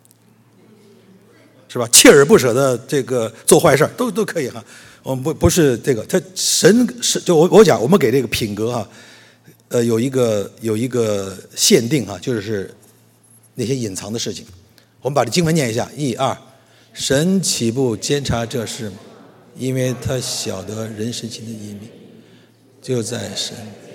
是吧？锲而不舍的这个做坏事都可以哈。我们不是这个，他神是就我讲，我们给这个品格哈，有一个限定哈，就是那些隐藏的事情。我们把这经文念一下：1、2，神岂不监察这事吗？因为他晓得人深情的隐秘，就在神。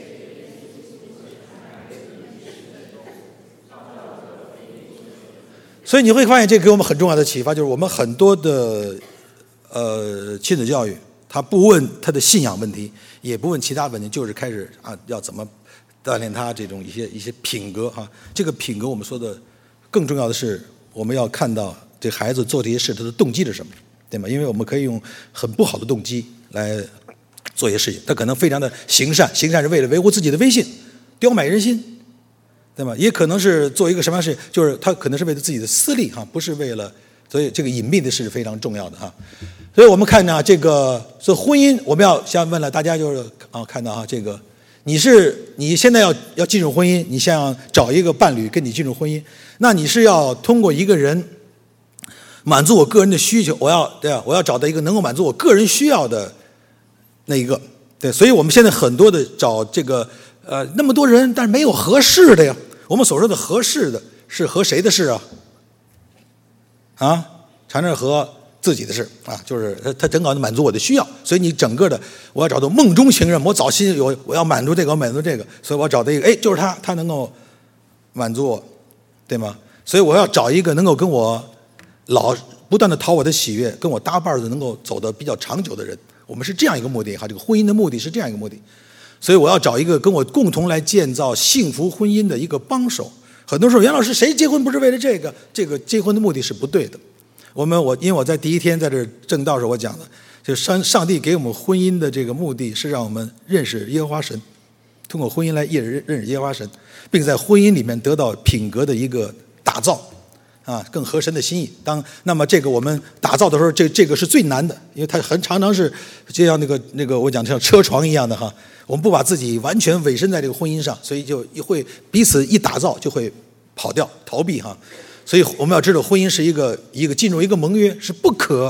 所以你会发现，这给我们很重要的启发，就是我们很多的亲子教育，他不问他的信仰问题，也不问其他问题，就是开始要怎么锻炼他这种一些品格哈。这个品格，我们说的更重要的是，我们要看到这孩子做这些事他的动机是什么。对吗？因为我们可以用很不好的动机来做一些事情，他可能非常的行善是为了维护自己的威信，刁买人心，对吗？也可能是做一个什么样的事，就是他可能是为了自己的私利哈，不是为了，所以这个隐秘的事是非常重要的哈。所以我们看呢，所以婚姻，我们要先问了大家，就是看到这个你现在要进入婚姻，你想找一个伴侣跟你进入婚姻，那你是要通过一个人满足我个人的需求，我要找到一个能够满足我个人需要的那一个，对，所以我们现在很多的找这个那么多人，但是没有合适的呀。我们所说的合适的是合谁的事啊？常常合自己的事啊，就是他正好满足我的需要，所以你整个的我要找到梦中情人，我早心我要满足这个，我满足这个，所以我找到一个，就是他能够满足我，对吗？所以我要找一个能够跟我不断的讨我的喜悦，跟我搭伴的，能够走得比较长久的人。我们是这样一个目的哈，这个婚姻的目的是这样一个目的。所以我要找一个跟我共同来建造幸福婚姻的一个帮手， 很多时候，袁老师谁结婚不是为了这个？这个结婚的目的是不对的。因为我在第一天在这正道时候我讲的，就是上帝给我们婚姻的这个目的是让我们认识耶和华神，通过婚姻来认识耶和华神，并在婚姻里面得到品格的一个打造，更合神的心意。那么这个我们打造的时候，这个是最难的，因为它常常是就像那个我讲的像车床一样的哈，我们不把自己完全委身在这个婚姻上，所以就会彼此一打造就会跑掉逃避哈。所以我们要知道，婚姻是一个进入一个盟约，是不可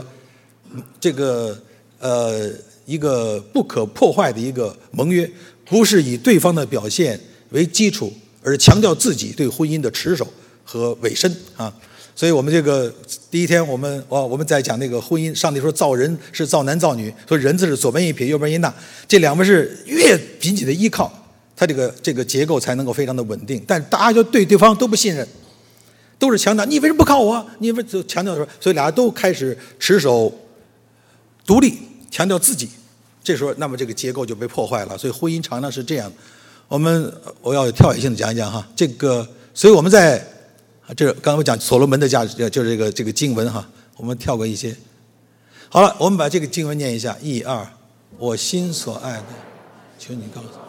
一个不可破坏的一个盟约，不是以对方的表现为基础，而是强调自己对婚姻的持守和委身啊。所以我们这个第一天我们在讲那个婚姻，上帝说造人是造男造女，所以人字是左边一撇右边一捺，这两边是越紧紧的依靠，它这个结构才能够非常的稳定。但大家就对对方都不信任，都是强调你为什么不靠我？你为就强调说，所以俩都开始持守独立，强调自己。这时候，那么这个结构就被破坏了。所以婚姻常常是这样。我要跳跃性的讲一讲哈，所以我们在这刚才我讲所罗门的价值，就是这个经文哈，我们跳过一些。好了，我们把这个经文念一下：1、2，我心所爱的，求你告诉我。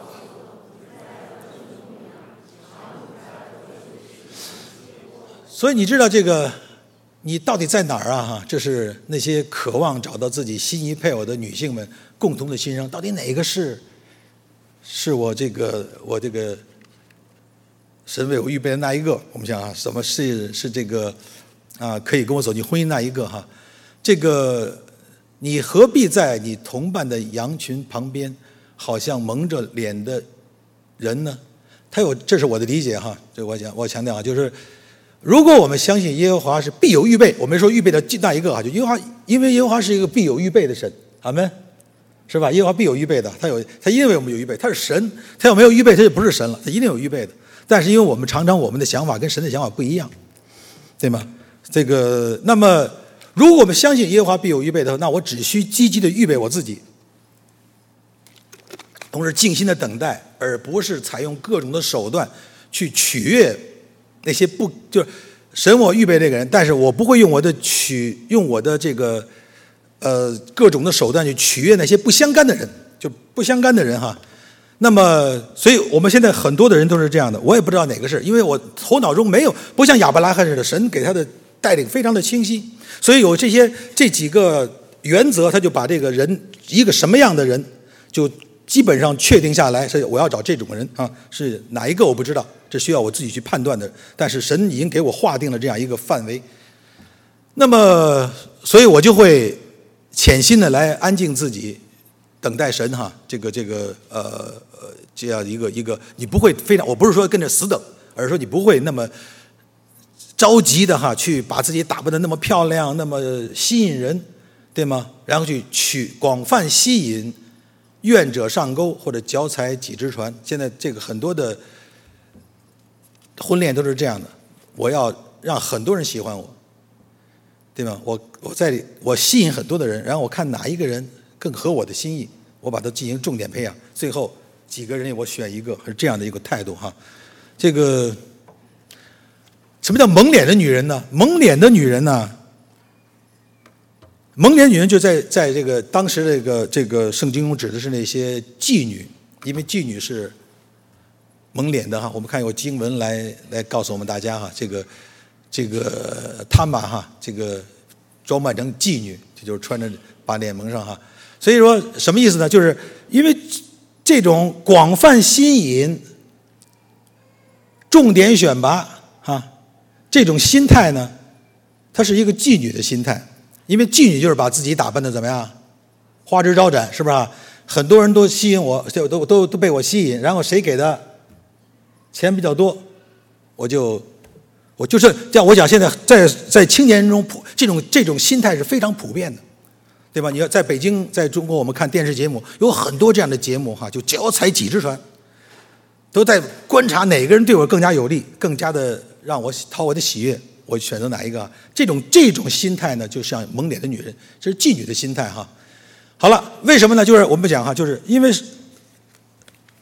所以你知道这个，你到底在哪儿啊？哈，这是那些渴望找到自己心仪配偶的女性们共同的心声。到底哪个是我这个神为我预备的那一个？我们想啊，什么是这个可以跟我走进婚姻那一个哈？这个你何必在你同伴的羊群旁边，好像蒙着脸的人呢？这是我的理解哈。这我强调啊，就是。如果我们相信耶和华是必有预备，我没说预备的那一个啊，就因为耶和华是一个必有预备的神，阿们，是吧？耶和华必有预备的，他因为我们有预备，他是神，他要没有预备，他就不是神了，他一定有预备的。但是因为我们常常我们的想法跟神的想法不一样，对吗？那么如果我们相信耶和华必有预备的，那我只需积极的预备我自己，同时静心的等待，而不是采用各种的手段去取悦。那些就是神我预备这个人，但是我不会用我的这个各种的手段去取悦那些不相干的人，就不相干的人哈。那么，所以我们现在很多的人都是这样的，我也不知道哪个是，因为我头脑中没有不像亚伯拉罕似的，神给他的带领非常的清晰，所以有这几个原则，他就把这个人一个什么样的人就基本上确定下来，是我要找这种人啊，是哪一个我不知道，这需要我自己去判断的。但是神已经给我划定了这样一个范围，那么所以我就会潜心的来安静自己，等待神哈，这样一个，你不会非常，我不是说跟着死等，而是说你不会那么着急的哈，去把自己打扮的那么漂亮，那么吸引人，对吗？然后去广泛吸引。愿者上钩，或者脚踩几只船。现在这个很多的婚恋都是这样的，我要让很多人喜欢我，对吗？我吸引很多的人，然后我看哪一个人更合我的心意，我把它进行重点培养，最后几个人我选一个，是这样的一个态度哈。这个什么叫蒙脸的女人呢？蒙脸的女人呢？蒙脸女人就在这个当时这个圣经中指的是那些妓女，因为妓女是蒙脸的哈。我们看有经文来告诉我们大家哈，这个他们哈，这个装扮成妓女，这就是穿着把脸蒙上哈。所以说什么意思呢？就是因为这种广泛吸引、重点选拔哈，这种心态呢，它是一个妓女的心态。因为妓女就是把自己打扮的怎么样，花枝招展，是不是啊？很多人都吸引我，都被我吸引，然后谁给的钱比较多，我就是这样。我讲现在在青年人中这种心态是非常普遍的，对吧？你要在北京，在中国，我们看电视节目有很多这样的节目哈，就脚踩几只船，都在观察哪个人对我更加有利，更加的让我讨我的喜悦。我选择哪一个？这种心态呢，就像蒙脸的女人，这是妓女的心态哈。好了，为什么呢？就是我们讲哈，就是因为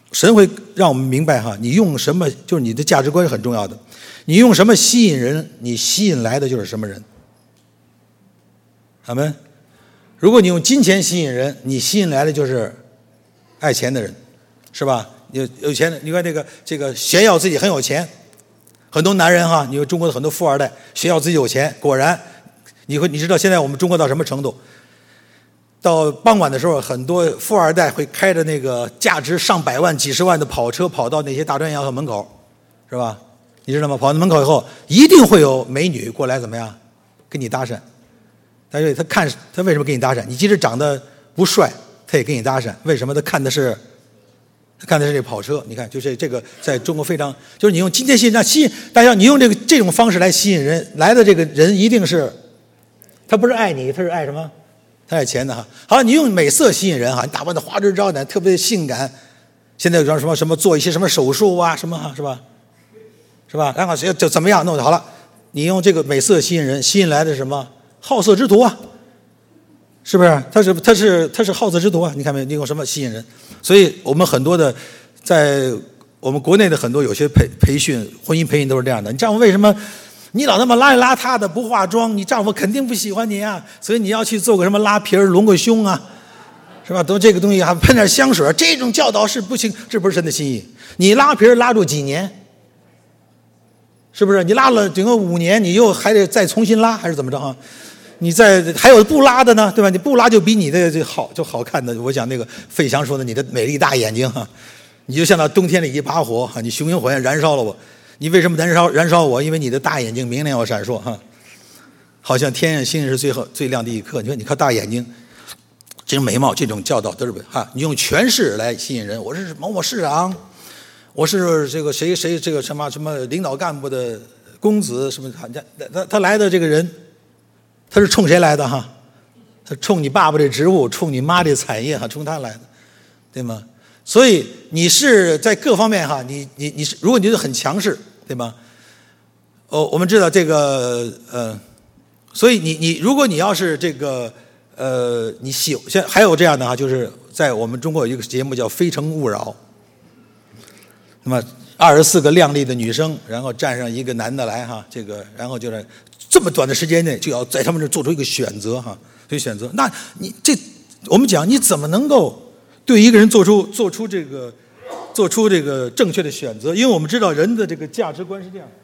神会让我们明白哈，你用什么就是你的价值观是很重要的。你用什么吸引人，你吸引来的就是什么人。阿们。如果你用金钱吸引人，你吸引来的就是爱钱的人，是吧？有钱的，你看这个炫耀自己很有钱，很多男人哈，你说中国的很多富二代炫耀自己有钱，果然你知道现在我们中国到什么程度？到傍晚的时候，很多富二代会开着那个价值上百万、几十万的跑车跑到那些大专院校门口，是吧？你知道吗？跑到门口以后，一定会有美女过来怎么样，跟你搭讪。他为什么跟你搭讪？你即使长得不帅，他也跟你搭讪。为什么？他看的是这跑车。你看，就是这个在中国非常，就是你用金钱吸引大家，你用这种方式来吸引人，来的这个人一定是，他不是爱你，他是爱什么？他爱钱的哈。好，你用美色吸引人哈，你打扮的花枝招展，特别性感。现在有什么做一些什么手术啊，什么哈，是吧？是吧？然后就怎么样弄好了？你用这个美色吸引人，吸引来的是什么？好色之徒啊，是不是？他是好色之徒啊！你看没有？你用什么吸引人？所以我们很多的，在我们国内的很多有些培训，婚姻培训都是这样的。你丈夫为什么你老那么邋里邋遢的不化妆？你丈夫肯定不喜欢你啊！所以你要去做个什么拉皮儿、隆个胸啊，是吧？都这个东西还喷点香水，这种教导是不行，这不是神的心意。你拉皮儿拉住几年？是不是？你拉了整个5年，你又还得再重新拉，还是怎么着啊？你还有不拉的呢，对吧？你不拉就比你的好看的。我讲那个费翔说的，你的美丽大眼睛哈，你就像那冬天里一把火哈，你熊熊火焰燃烧了我。你为什么燃烧我？因为你的大眼睛明亮又闪烁哈，好像天上星星是最亮的一颗。你说你看大眼睛，这种美貌，这种教导都是哈，你用权势来吸引人。我是某某市长，我是这个谁这个什么领导干部的公子什么，他来的这个人。他是冲谁来的哈？他冲你爸爸这职务，冲你妈这产业哈，冲他来的，对吗？所以你是在各方面哈，你是，如果你是很强势，对吗？我们知道这个所以你如果你要是这个你现在还有这样的哈，就是在我们中国有一个节目叫《非诚勿扰》，那么24个靓丽的女生，然后站上一个男的来哈，这个然后就是这么短的时间内就要在他们这做出一个选择哈，所以选择，那我们讲你怎么能够对一个人做出这个正确的选择？因为我们知道人的这个价值观是这样。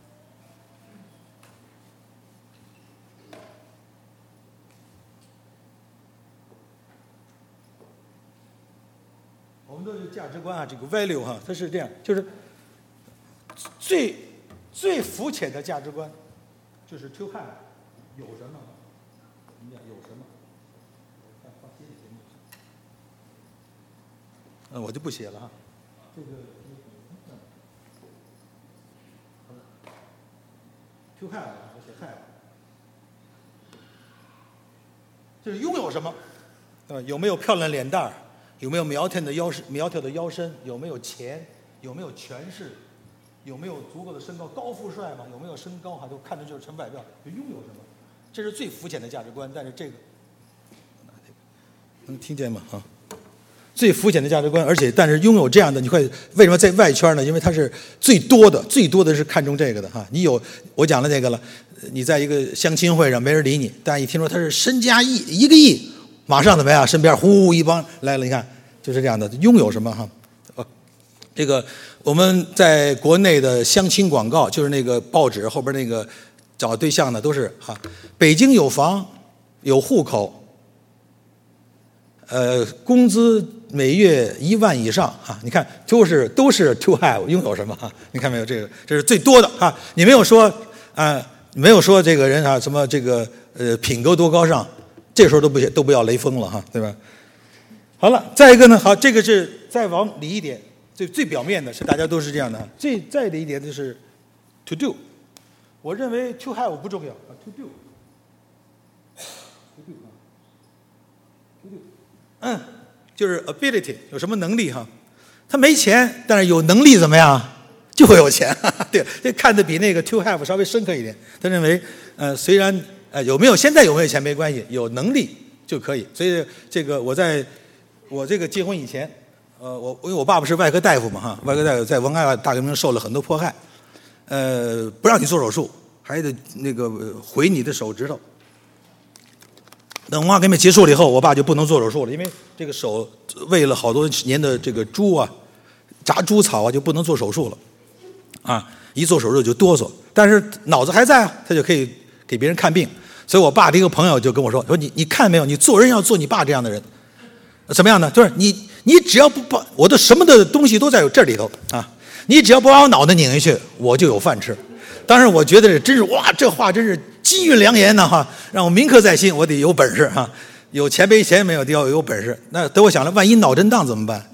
我们的价值观啊，这个 value 哈，它是这样，就是最肤浅的价值观，就是 to have 有什么，有什么，我就不写了哈，这个 to have 我写 have， 就是拥有什么，有没有漂亮脸蛋儿？有没有苗条的腰身？有没有钱？有没有权势？有没有足够的身高？高富帅嘛？有没有身高？哈，就看着就是纯外表。就拥有什么？这是最肤浅的价值观。但是这个能听见吗？啊，最肤浅的价值观，但是拥有这样的，你会为什么在外圈呢？因为它是最多的是看重这个的哈。我讲了这个了，你在一个相亲会上没人理你，但一听说他是身家1个亿。马上怎么样？身边呼一帮来了，你看就是这样的。拥有什么哈？这个我们在国内的相亲广告，就是那个报纸后边那个找对象的都是哈，北京有房有户口，工资每月1万以上哈。你看都是 to have 拥有什么哈？你看没有？这是最多的哈。你没有说没有说这个人啊什么这个品格多高尚。这时候都不要雷锋了哈，对吧？好了，再一个呢，好，这个是再往里一点，最表面的是大家都是这样的，再里一点就是 to do。我认为 to have 不重要啊 ，to do。就是 ability 有什么能力哈？他没钱，但是有能力怎么样？就会有钱。对，这看得比那个 to have 稍微深刻一点。他认为虽然。现在有没有钱没关系，有能力就可以。所以这个我这个结婚以前， 因为我爸爸是外科大夫嘛哈，外科大夫在文化大革命受了很多迫害，不让你做手术，还得那个毁你的手指头。等文化革命结束了以后，我爸就不能做手术了，因为这个手喂了好多年的这个猪啊，炸猪草啊，就不能做手术了，啊，一做手术就哆嗦，但是脑子还在啊，他就可以给别人看病。所以我爸的一个朋友就跟我说你看没有，你做人要做你爸这样的人，怎么样呢？就是你只要不把我的什么的东西都在这里头啊，你只要不把我脑袋拧下去，我就有饭吃。当时我觉得真是哇，这话真是金玉良言呐哈，让我铭刻在心。我得有本事哈，有钱没钱没有，得要有本事。那等我想了，万一脑震荡怎么办？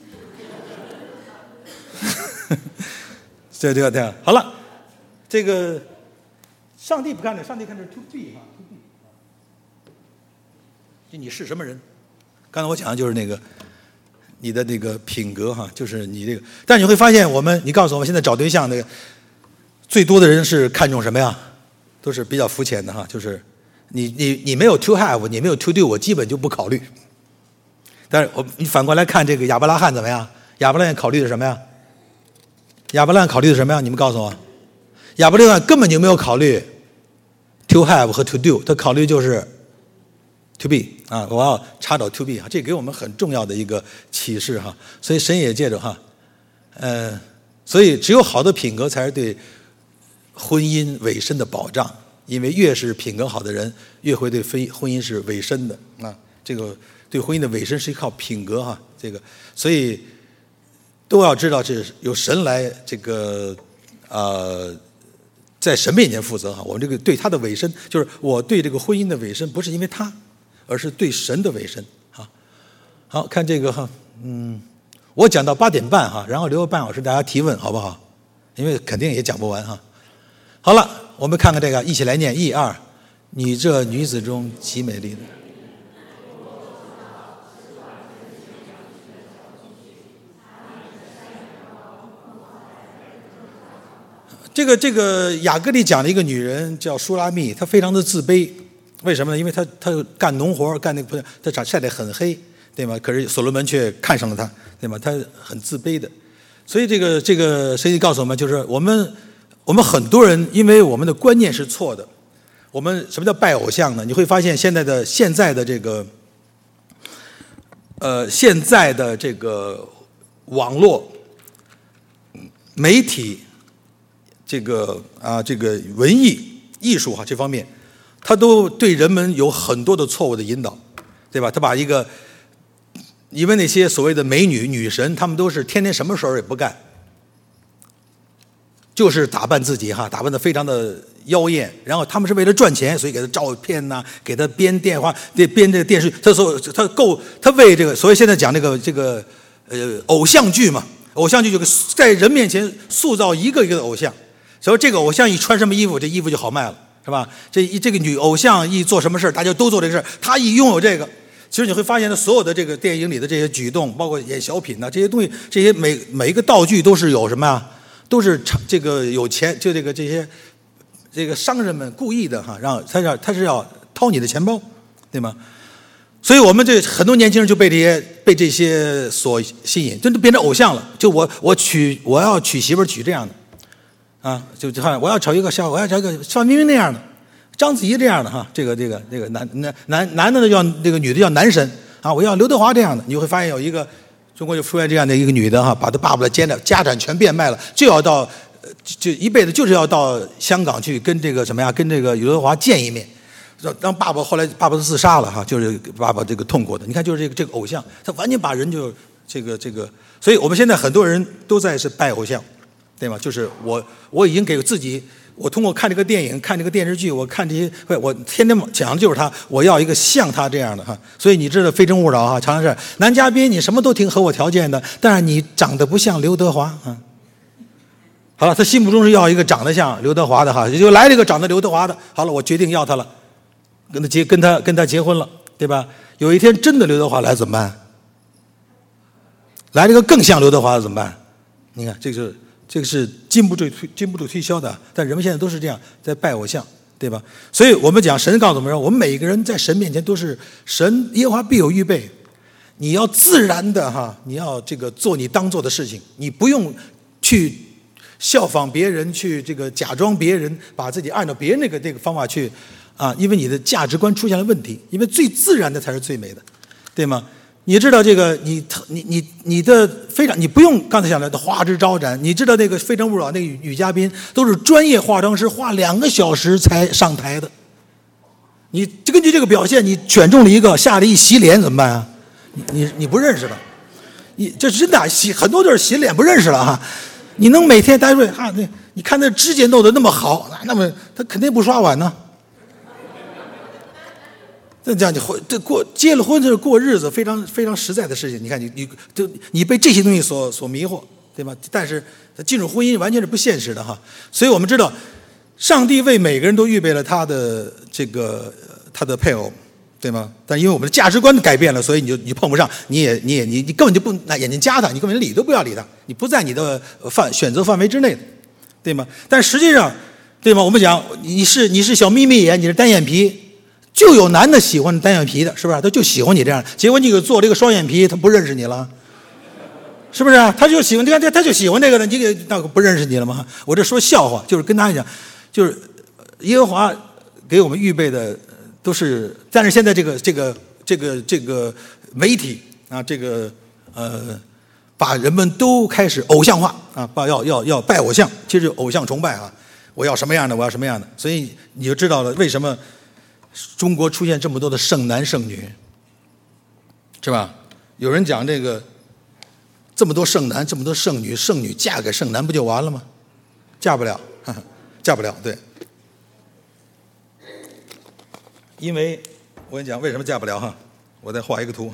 对，好了，这个上帝不看的，上帝看的是 to be 哈 ，to be。就你是什么人？刚才我讲的就是那个你的那个品格哈，就是你这个。但你会发现，你告诉我们现在找对象那个最多的人是看重什么呀？都是比较肤浅的哈，就是你没有 to have， 你没有 to do， 我基本就不考虑。但是你反过来看这个亚伯拉罕怎么样？亚伯拉罕考虑的什么呀？亚伯拉罕考虑的什么呀？你们告诉我。亚伯拉罕根本就没有考虑 to have 和 to do， 他考虑就是to be 啊，我要查找 to be 啊，这给我们很重要的一个启示哈。所以神也借着哈，所以只有好的品格才是对婚姻委身的保障，因为越是品格好的人，越会对婚姻是委身的啊。这个对婚姻的委身是靠品格哈，这个所以都要知道这是由神来这个在神面前负责哈。我这个对他的委身，就是我对这个婚姻的委身，不是因为他。而是对神的委身啊！好看这个哈，我讲到8点半哈，然后留个半小时大家提问，好不好？因为肯定也讲不完哈。好了，我们看看这个，一起来念1、2。你这女子中极美丽的。这个雅各里讲的一个女人叫舒拉密，她非常的自卑。为什么呢？因为他干农活，干那个他晒得很黑，对吗？可是所罗门却看上了他，对吗？他很自卑的，所以这个圣经告诉我们，就是我们很多人因为我们的观念是错的，我们什么叫拜偶像呢？你会发现现在的这个网络媒体这个文艺术哈这方面。他都对人们有很多的错误的引导，对吧？他把因为那些所谓的美女女神，她们都是天天什么事儿也不干，就是打扮自己哈，打扮得非常的妖艳，然后他们是为了赚钱，所以给他照片呐，给他编电话、编这个电视，他为这个，所以现在讲这个偶像剧嘛，偶像剧就在人面前塑造一个一个的偶像，所以这个偶像一穿什么衣服，这衣服就好卖了。是吧？这个女偶像一做什么事，大家都做这个事。她一拥有这个，其实你会发现，所有的这个电影里的这些举动，包括演小品呐，这些东西，这些每一个道具都是有什么呀？都是这个有钱，就这些商人们故意的哈，让他是要掏你的钱包，对吗？所以我们这很多年轻人就被这些所吸引，真的变成偶像了。就我要娶媳妇儿娶这样的。啊，就看我要找一个像范冰冰那样的，章子怡这样的哈，这个男的叫这个女的叫男神啊，我要刘德华这样的。你会发现有一个中国就出现这样的一个女的哈，把她爸爸的家产全变卖了，就一辈子就是要到香港去跟这个什么呀，跟这个刘德华见一面，让爸爸后来爸爸都自杀了哈，就是爸爸这个痛苦的。你看就是这个偶像，他完全把人就这个，所以我们现在很多人都是拜偶像。对吗？就是我已经给自己，我通过看这个电影、看这个电视剧，我看这些，我天天讲的就是他，我要一个像他这样的哈。所以你知道《非诚勿扰》哈，常常是男嘉宾，你什么都挺合我条件的，但是你长得不像刘德华啊。好了，他心目中是要一个长得像刘德华的哈，就来了一个长得刘德华的。好了，我决定要他了，跟他结婚了，对吧？有一天真的刘德华来怎么办？来了一个更像刘德华的怎么办？你看这个是经不住推销的，但人们现在都是这样在拜偶像，对吧？所以我们讲神告诉我们说，我们每一个人在神面前都是神耶和华必有预备。 你要自然的你要这个做你当做的事情，你不用去效仿别人，去这个假装别人，把自己按照别人这个方法去因为你的价值观出现了问题，因为最自然的才是最美的，对吗？你知道这个，你的非常，你不用刚才讲的花枝招展。你知道那个《非诚勿扰》那个女嘉宾都是专业化妆师，花2个小时才上台的。你根据这个表现，你选中了一个，下来一洗脸怎么办啊？你不认识了，这真的很多都是洗脸不认识了你能每天待会你看那指甲弄得那么好，那么他肯定不刷碗呢。这样结了婚就是过日子，非常非常实在的事情。你看你被这些东西所迷惑，对吗？但是进入婚姻完全是不现实的所以我们知道，上帝为每个人都预备了他的配偶，对吗？但因为我们的价值观改变了，所以你碰不上，你根本就不拿眼睛夹他，你根本理都不要理他，你不在你的选择范围之内的，对吗？但实际上，对吗？我们讲你是小眯眯眼，你是单眼皮。就有男的喜欢单眼皮的，是不是？他就喜欢你这样，结果你给做了一个双眼皮，他不认识你了，是不是？他就喜欢他就喜欢这个的，你给那不认识你了吗？我这说笑话，就是跟大家讲，就是耶和华给我们预备的都是，但是现在这个媒体把人们都开始偶像化要拜偶像，其实偶像崇拜我要什么样的，我要什么样的，所以你就知道了为什么中国出现这么多的剩男剩女，是吧？有人讲这么多剩男，这么多剩女，剩女嫁给剩男不就完了吗？嫁不了，嫁不了，对。因为我跟你讲，为什么嫁不了我再画一个图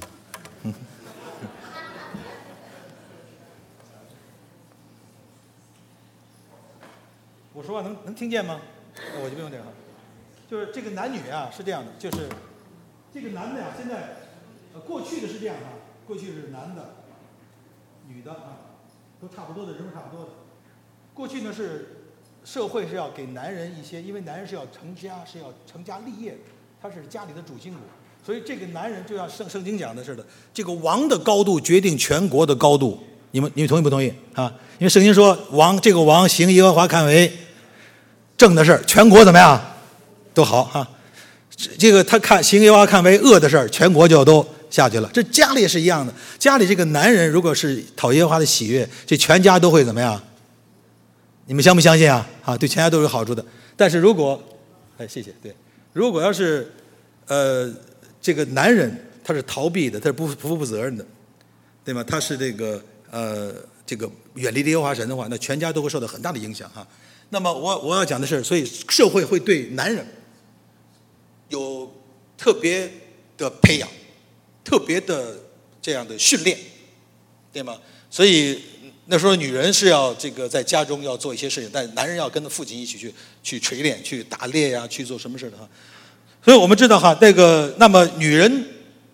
我说话能听见吗？我就不用这个就是这个男女是这样的，就是这个男的现在过去的是这样过去是男的、女的都差不多的，人数差不多的。过去呢是社会是要给男人一些，因为男人是要成家，是要成家立业的，他是家里的主心骨，所以这个男人就像圣经讲的似的，这个王的高度决定全国的高度。你们同意不同意因为圣经说这个王行耶和华看为正的事，全国怎么样？都好这个他行耶和华看为恶的事儿，全国就都下去了。这家里也是一样的，家里这个男人如果是讨耶和华的喜悦，这全家都会怎么样？你们相不相信对全家都有好处的。但是如果谢谢，对，如果要是这个男人他是逃避的，他是不负责任的，对吗？他是这个远离耶和华神的话，那全家都会受到很大的影响那么我要讲的是，所以社会会对男人有特别的培养，特别的这样的训练，对吗？所以那时候女人是要在家中要做一些事情，但男人要跟着父亲一起去锤炼、去打猎去做什么事的所以我们知道那么女人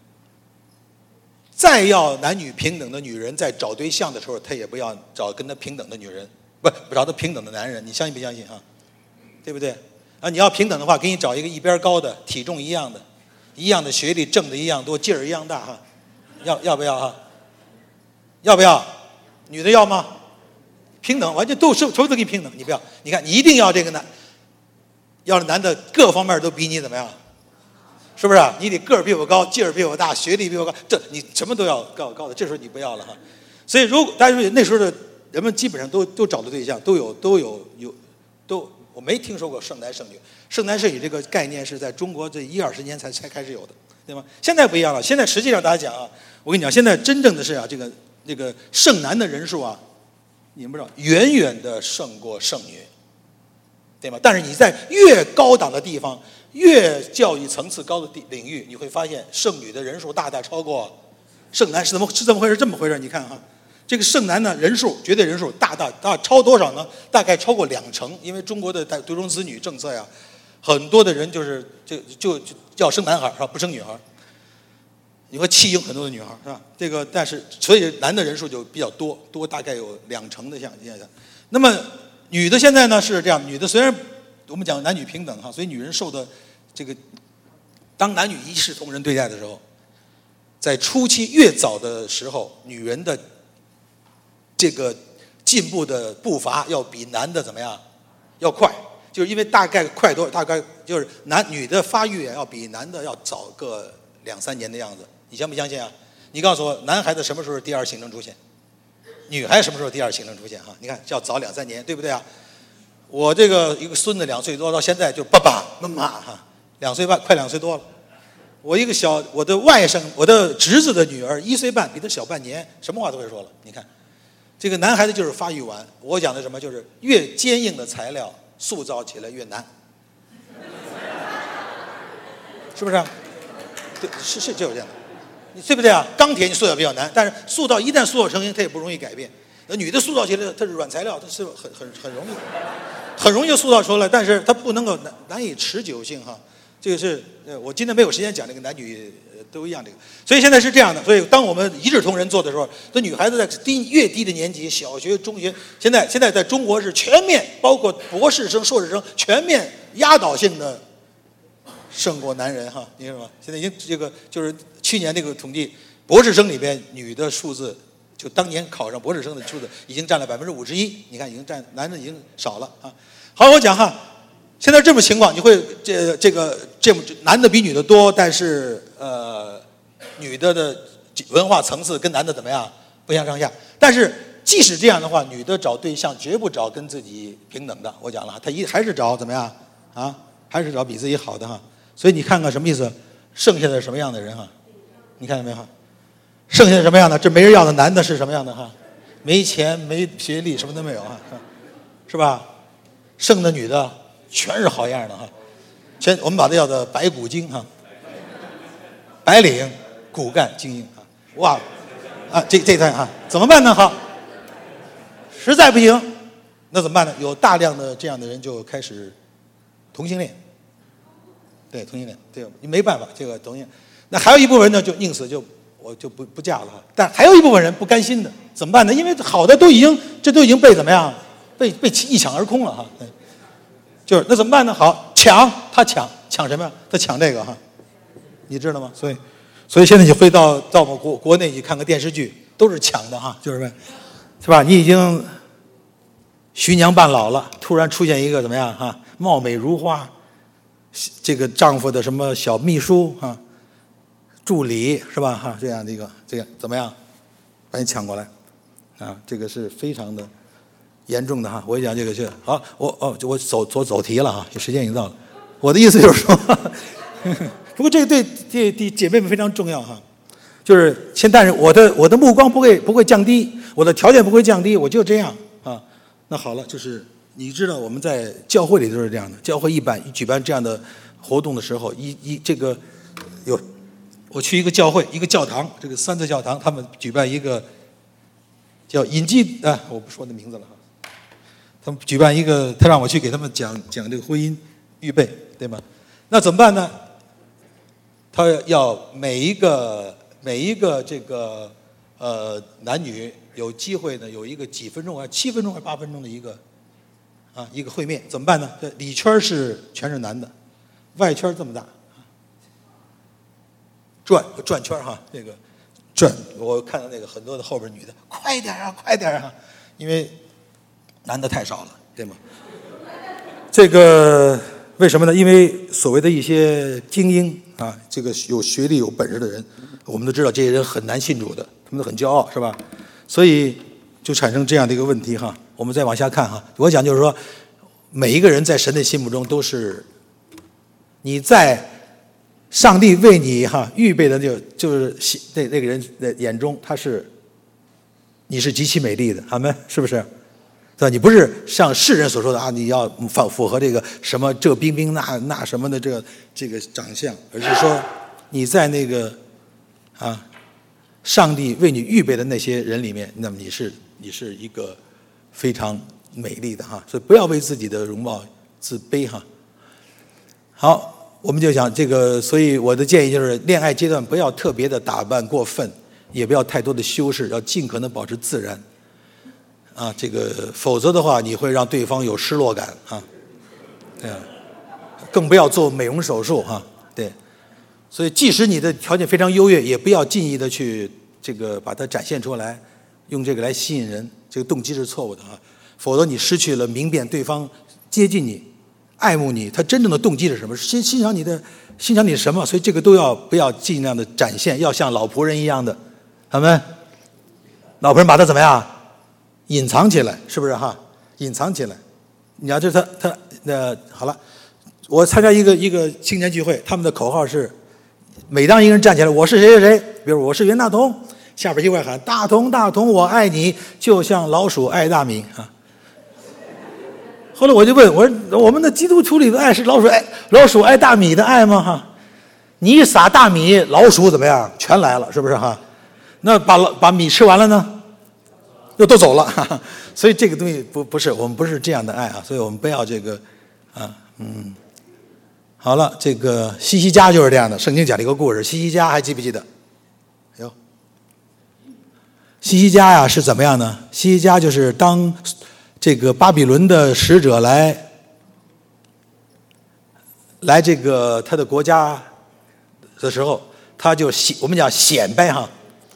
再要男女平等的女人，在找对象的时候，她也不要找跟她平等的女人，不找她平等的男人，你相信不相信对不对？你要平等的话，给你找一个一边高的，体重一样的，一样的学历，挣的一样多，劲儿一样大要不要要不要？女的要吗？平等，完全都所有都给你平等，你不要。你看，你一定要这个要男的各方面都比你怎么样？是不是你得个儿比我高，劲儿比我大，学历比我高，这你什么都要高的，这时候你不要了所以大家说那时候的人们基本上都找的对象都我没听说过剩男剩女。剩男剩女这个概念是在中国这10-20年才开始有的，对吗？现在不一样了，现在实际上大家讲我跟你讲，现在真正的是这个剩男的人数你们不知道远远的胜过剩女，对吗？但是你在越高档的地方，越教育层次高的领域，你会发现剩女的人数大大超过剩男，是怎么回事？这么回事？你看这个剩男的人数绝对人数大超多少呢？大概超过20%，因为中国的独生子女政策很多的人就要生男孩不生女孩，你会弃婴很多的女孩是吧？但是所以男的人数就比较多大概有20%的像。那么女的现在呢是这样，女的虽然我们讲男女平等所以女人受的当男女一视同仁对待的时候， 在初期越早的时候，女人的这个进步的步伐要比男的怎么样？要快，就是因为大概快多，大概就是女的发育要比男的要早个2-3年的样子。你相不相信啊？你告诉我，男孩子什么时候第二性征出现？女孩子什么时候第二性征出现？哈，你看要早2-3年，对不对啊？我这个一个孙子2岁多，到现在就爸爸妈妈哈，2岁半，快2岁多了。我的外甥，我的侄子的女儿1岁半，比他小半年，什么话都会说了。你看，这个男孩子就是发育晚。我讲的什么？就是越坚硬的材料塑造起来越难，是不是啊？对，是就是这样的，你对不对啊？钢铁你塑造比较难，但是一旦塑造成型，它也不容易改变。那女的塑造起来，它是软材料，它是很容易就塑造出来，但是它不能够难以持久性哈。这个是我今天没有时间讲这个男女都一样这个，所以现在是这样的。所以当我们一视同仁做的时候，这女孩子在越低的年级，小学、中学，现在在中国是全面，包括博士生、硕士生，全面压倒性的胜过男人哈，你知道吗？现在已经这个就是去年这个统计，博士生里边女的数字，就当年考上博士生的数字已经占了51%，你看已经占男的已经少了啊。好，我讲哈。现在这么情况，你会这么男的比女的多，但是女的文化层次跟男的怎么样不相上下。但是即使这样的话，女的找对象绝不找跟自己平等的。我讲了，她还是找怎么样啊？还是找比自己好的哈。所以你看看什么意思？剩下的是什么样的人哈？你看见没有哈？剩下的什么样的？这没人要的男的是什么样的哈？没钱、没学历，什么都没有啊，是吧？剩的女的。全是好样的哈，我们把它叫做白骨精哈，白领骨干精英啊，哇啊这段哈怎么办呢？好，实在不行，那怎么办呢？有大量的这样的人就开始同性恋，对同性恋，对你没办法，这个同性恋。那还有一部分人呢，就宁死我就不嫁了哈。但还有一部分人不甘心的，怎么办呢？因为好的都已经被怎么样，被一抢而空了哈。就是那怎么办呢？好，他抢什么呀？他抢这个哈，你知道吗？所以现在你回到我们国内，你看个电视剧都是抢的哈，就是吧？你已经徐娘半老了，突然出现一个怎么样哈？貌美如花，这个丈夫的什么小秘书哈、助理是吧哈？这样的一个怎么样？把你抢过来啊？这个是非常的。严重的哈，我讲这个是好，我走题了哈，时间已经到了。我的意思就是说，不过这个对姐妹们非常重要哈，就是但是我的目光不会降低，我的条件不会降低，我就这样啊。那好了，就是你知道我们在教会里都是这样的，教会一般举办这样的活动的时候，我去一个教会一个教堂，这个三字教堂，他们举办一个叫引祭啊，我不说那名字了哈。他们举办一个，他让我去给他们讲这个婚姻预备，对吗？那怎么办呢？他要每一个这个男女有机会呢，有一个几分钟还是7分钟还是8分钟的一个会面，怎么办呢？这里圈全是男的，外圈这么大，转圈哈，这个转，我看到那个很多的后边女的，快点啊，因为。男的太少了，对吗？这个为什么呢？因为所谓的一些精英啊，这个有学历、有本事的人，我们都知道这些人很难信主的，他们都很骄傲，是吧？所以就产生这样的一个问题哈。我们再往下看哈，我讲就是说，每一个人在神的心目中都是你在上帝为你预备的就是那个人的眼中，你是极其美丽的，阿们，是不是？对吧？你不是像世人所说的你要符合这个什么这冰冰那什么的这个长相，而是说你在那个上帝为你预备的那些人里面，那么你是一个非常美丽的所以不要为自己的容貌自卑好，我们就讲这个，所以我的建议就是，恋爱阶段不要特别的打扮过分，也不要太多的修饰，要尽可能保持自然。这个否则的话，你会让对方有失落感对，更不要做美容手术对， 所以即使你的条件非常优越，也不要尽意的去把它展现出来，用这个来吸引人，这个动机是错误的啊！否则你失去了明辨对方接近你、爱慕你，他真正的动机是什么？欣赏你的什么？所以这个都不要尽量的展现，要像老仆人一样的，他们老仆人把他怎么样隐藏起来，是不是哈？隐藏起来。你要这他好了，我参加一个青年聚会，他们的口号是。每当一个人站起来，我是谁谁谁，比如我是袁大同，下边就会喊大同大同，我爱你，就像老鼠爱大米啊。后来我就问我说，我们的基督徒里的爱是老鼠爱大米的爱吗？哈，你一撒大米，老鼠怎么样？全来了，是不是哈？那把米吃完了呢，又都走了。哈哈，所以这个东西不是我们不是这样的爱啊，所以我们不要好了，西西家就是这样的。圣经讲了一个故事，西西家还记不记得？西西家呀是怎么样呢？西西家就是当巴比伦的使者来他的国家的时候，他就我们讲显摆哈，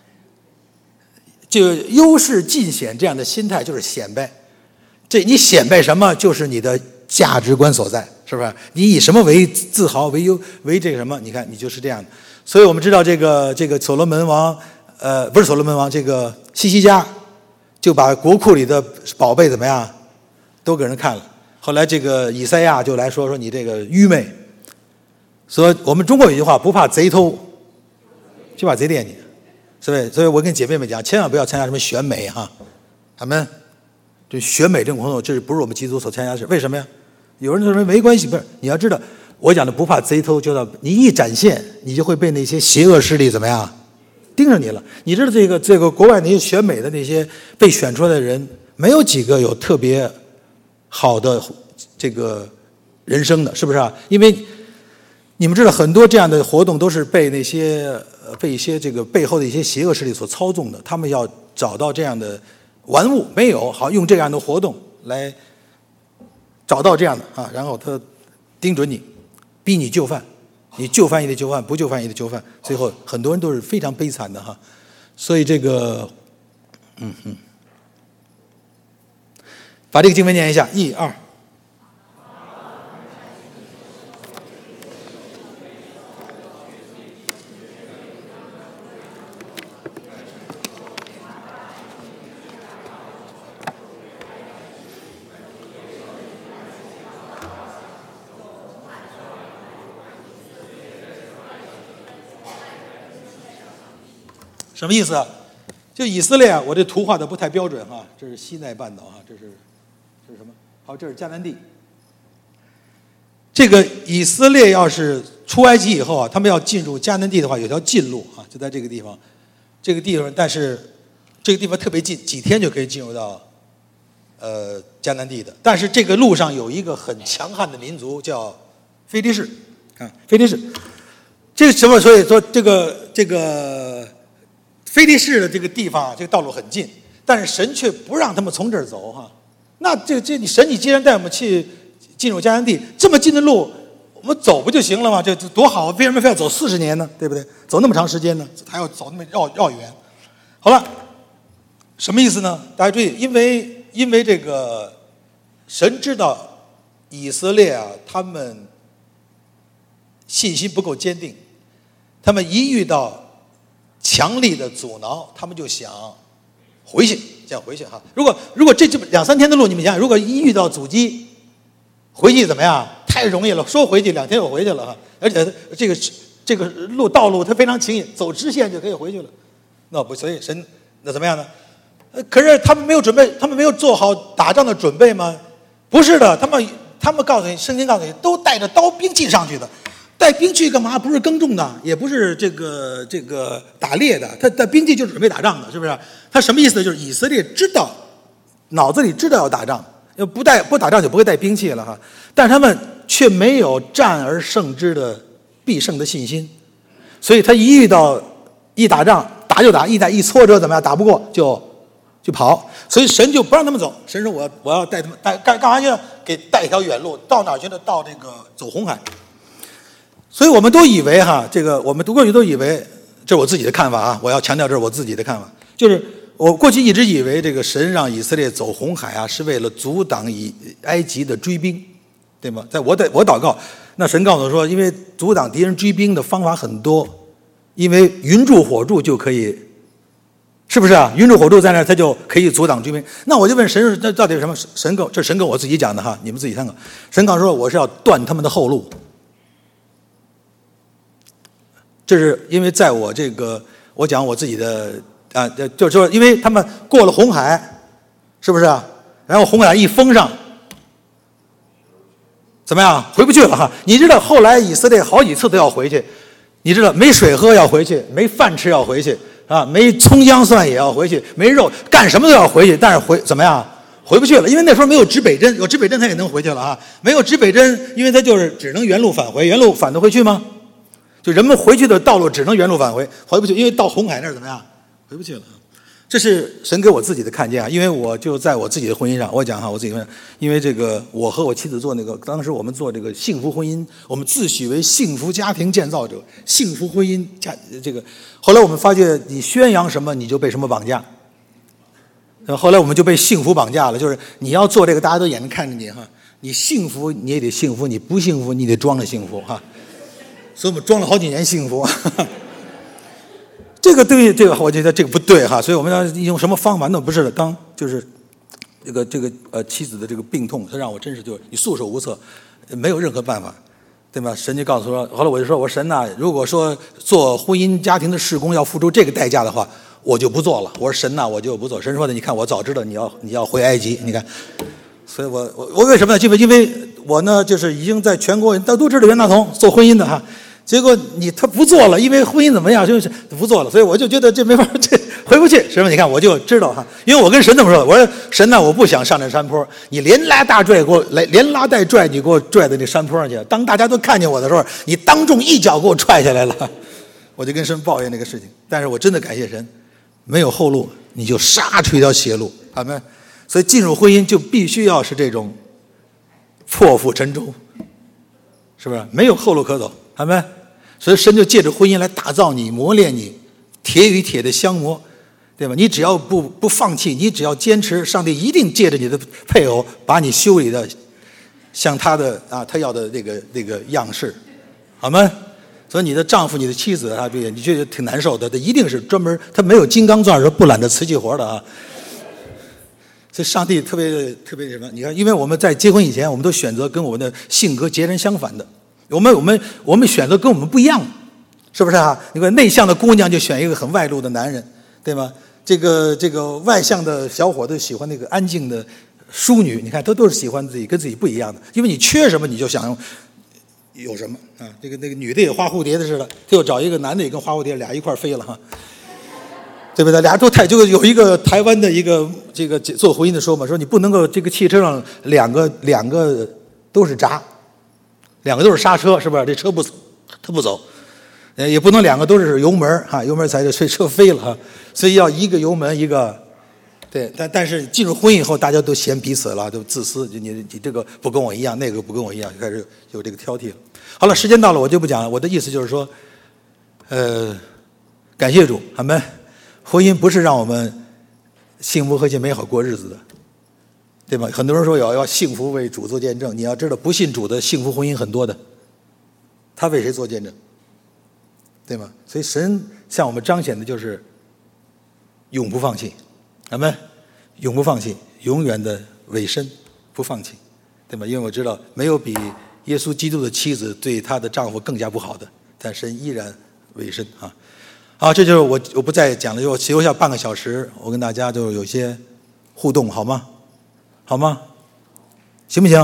就优势尽显这样的心态就是显摆。你显摆什么，就是你的价值观所在。是不是？你以什么为自豪为这个什么？你看，你就是这样的。所以我们知道这个所罗门王，不是所罗门王，西西家就把国库里的宝贝怎么样，都给人看了。后来以赛亚就来说你这个愚昧。所以我们中国有一句话，不怕贼偷，就怕贼惦记，是不是？所以我跟姐妹们讲，千万不要参加什么选美哈，他们这选美这种活动，这不是我们基督徒所参加的事。为什么呀？有人说没关系，不是？你要知道，我讲的不怕贼偷，你一展现，你就会被那些邪恶势力怎么样盯上你了。你知道这个国外那些选美的那些被选出来的人，没有几个有特别好的人生的，是不是啊？因为你们知道，很多这样的活动都是被一些背后的一些邪恶势力所操纵的。他们要找到这样的玩物，没有好用这样的活动来。找到这样的啊，然后他盯准你，逼你就范，你就范也得就范，不就范也得就范，最后很多人都是非常悲惨的哈。所以把这个经文念一下，1、2。什么意思啊？就以色列啊，我这图画的不太标准哈，这是西奈半岛哈，这是什么？好，这是迦南地。这个以色列要是出埃及以后啊，他们要进入迦南地的话，有条近路啊，就在这个地方。这个地方，但是这个地方特别近，几天就可以进入到迦南地的。但是这个路上有一个很强悍的民族叫非利士啊，非利士。这个什么？所以说这个。非利士的这个地方，这个道路很近，但是神却不让他们从这儿走哈。那神，你既然带我们去进入迦南地，这么近的路，我们走不就行了吗？这多好！为什么非要走40年呢？对不对？走那么长时间呢？还要走那么绕远。好了，什么意思呢？大家注意，因为这个神知道以色列啊，他们信心不够坚定，他们一遇到强力的阻挠，他们就想回去哈。如果这2-3天的路，你们想想，如果一遇到阻击，回去怎么样？太容易了，说回去2天又回去了哈。而且这个道路它非常轻易，走直线就可以回去了。那不，所以神那怎么样呢？可是他们没有准备，他们没有做好打仗的准备吗？不是的，他们告诉你，圣经告诉你，都带着刀兵器上去的。带兵器干嘛？不是耕种的，也不是这个打猎的，他带兵器就是准备打仗的，是不是？他什么意思呢？就是以色列脑子里知道要打仗，要不打仗就不会带兵器了哈。但是他们却没有战而胜之的必胜的信心，所以他一打仗打就打，一挫折怎么样？打不过就跑，所以神就不让他们走。神说我要带他们干嘛去？给带一条远路，到哪儿去呢？到这个走红海。 所以我们都以为哈，我们过去都以为，这是我自己的看法啊，我要强调这是我自己的看法，就是我过去一直以为这个神让以色列走红海啊，是为了阻挡埃及的追兵，对吗？我祷告，那神告诉我说，因为阻挡敌人追兵的方法很多，因为云柱火柱就可以，是不是啊？云柱火柱在那儿，它就可以阻挡追兵。那我就问神，那到底是什么？神跟我自己讲的哈，你们自己参考。神告诉说，我是要断他们的后路。这是因为在我讲我自己的啊，就是说，因为他们过了红海，是不是啊？然后红海一封上，怎么样？回不去了哈。你知道后来以色列好几次都要回去，你知道没水喝要回去，没饭吃要回去啊，没葱姜蒜也要回去，没肉干什么都要回去，但是怎么样？回不去了，因为那时候没有指北针，有指北针他也能回去了啊。没有指北针，因为他就是只能原路返回，原路返得回去吗？就人们回去的道路只能原路返回，回不去，因为到红海那儿怎么样？回不去了。这是神给我自己的看见啊，因为我就在我自己的婚姻上，我讲哈，我自己婚姻，因为我和我妻子做当时我们做这个幸福婚姻，我们自诩为幸福家庭建造者，幸福婚姻后来我们发觉你宣扬什么你就被什么绑架，后来我们就被幸福绑架了，就是你要做这个，大家都眼睛看着你哈，你幸福你也得幸福，你不幸福你得装着幸福哈。所以我们装了好几年幸福，这个我觉得这个不对哈，所以我们要用什么方法？那不是的，就是妻子的这个病痛，他让我真是你束手无策，没有任何办法，对吧？神就告诉说，后来我就说，我说神呐，如果说做婚姻家庭的事工要付出这个代价的话，我就不做了。我说神呐，我就不做。神说的，你看我早知道你要回埃及，你看，所以我为什么呢？因为我呢就是已经在全国都知道袁大同做婚姻的哈。结果他不做了，因为婚姻怎么样，就是不做了，所以我就觉得这没法，这回不去。神说你看，我就知道哈，因为我跟神这么说的，我说神呐，我不想上这山坡，你连拉带拽你给我拽到那山坡上去，当大家都看见我的时候，你当众一脚给我踹下来了，我就跟神抱怨那个事情。但是我真的感谢神，没有后路，你就杀出一条血路，阿们。所以进入婚姻就必须要是这种破釜沉舟，是不是？没有后路可走。阿们，所以神就借着婚姻来打造你、磨练你，铁与铁的相磨，对吧？你只要不放弃，你只要坚持，上帝一定借着你的配偶把你修理的像他要的那个样式，好吗？所以你的丈夫、你的妻子啊，你觉得挺难受的，他一定是专门，他没有金刚钻，说不揽的瓷器活的啊。所以上帝特别什么？你看，因为我们在结婚以前，我们都选择跟我们的性格截然相反的。我们选择跟我们不一样，是不是啊？你看内向的姑娘就选一个很外露的男人，对吗？这个外向的小伙子喜欢那个安静的淑女，你看都是喜欢跟自己不一样的，因为你缺什么你就想有什么啊。那个女的也花蝴蝶的似的，就找一个男的也跟花蝴蝶俩一块飞了哈，对不对？俩都就有一个台湾的一个做婚姻的说嘛，说你不能够这个汽车上两个都是闸。两个都是刹车，是不是？这车它不走，也不能两个都是油门哈，油门踩着车飞了哈。所以要一个油门一个，对。但是进入婚姻以后，大家都嫌彼此了，都自私。你这个不跟我一样，那个不跟我一样，开始有这个挑剔了。好了，时间到了，我就不讲了。我的意思就是说，感谢主，阿们。婚姻不是让我们幸福和谐美好过日子的。对吧？很多人说要幸福为主做见证，你要知道，不信主的幸福婚姻很多的，他为谁做见证？对吗？所以神向我们彰显的就是永不放弃，阿们，永不放弃，永远的委身，不放弃，对吧？因为我知道没有比耶稣基督的妻子对她的丈夫更加不好的，但神依然委身啊。好，这就是我不再讲了，就留下半个小时，我跟大家就有些互动，好吗？好吗？行不行？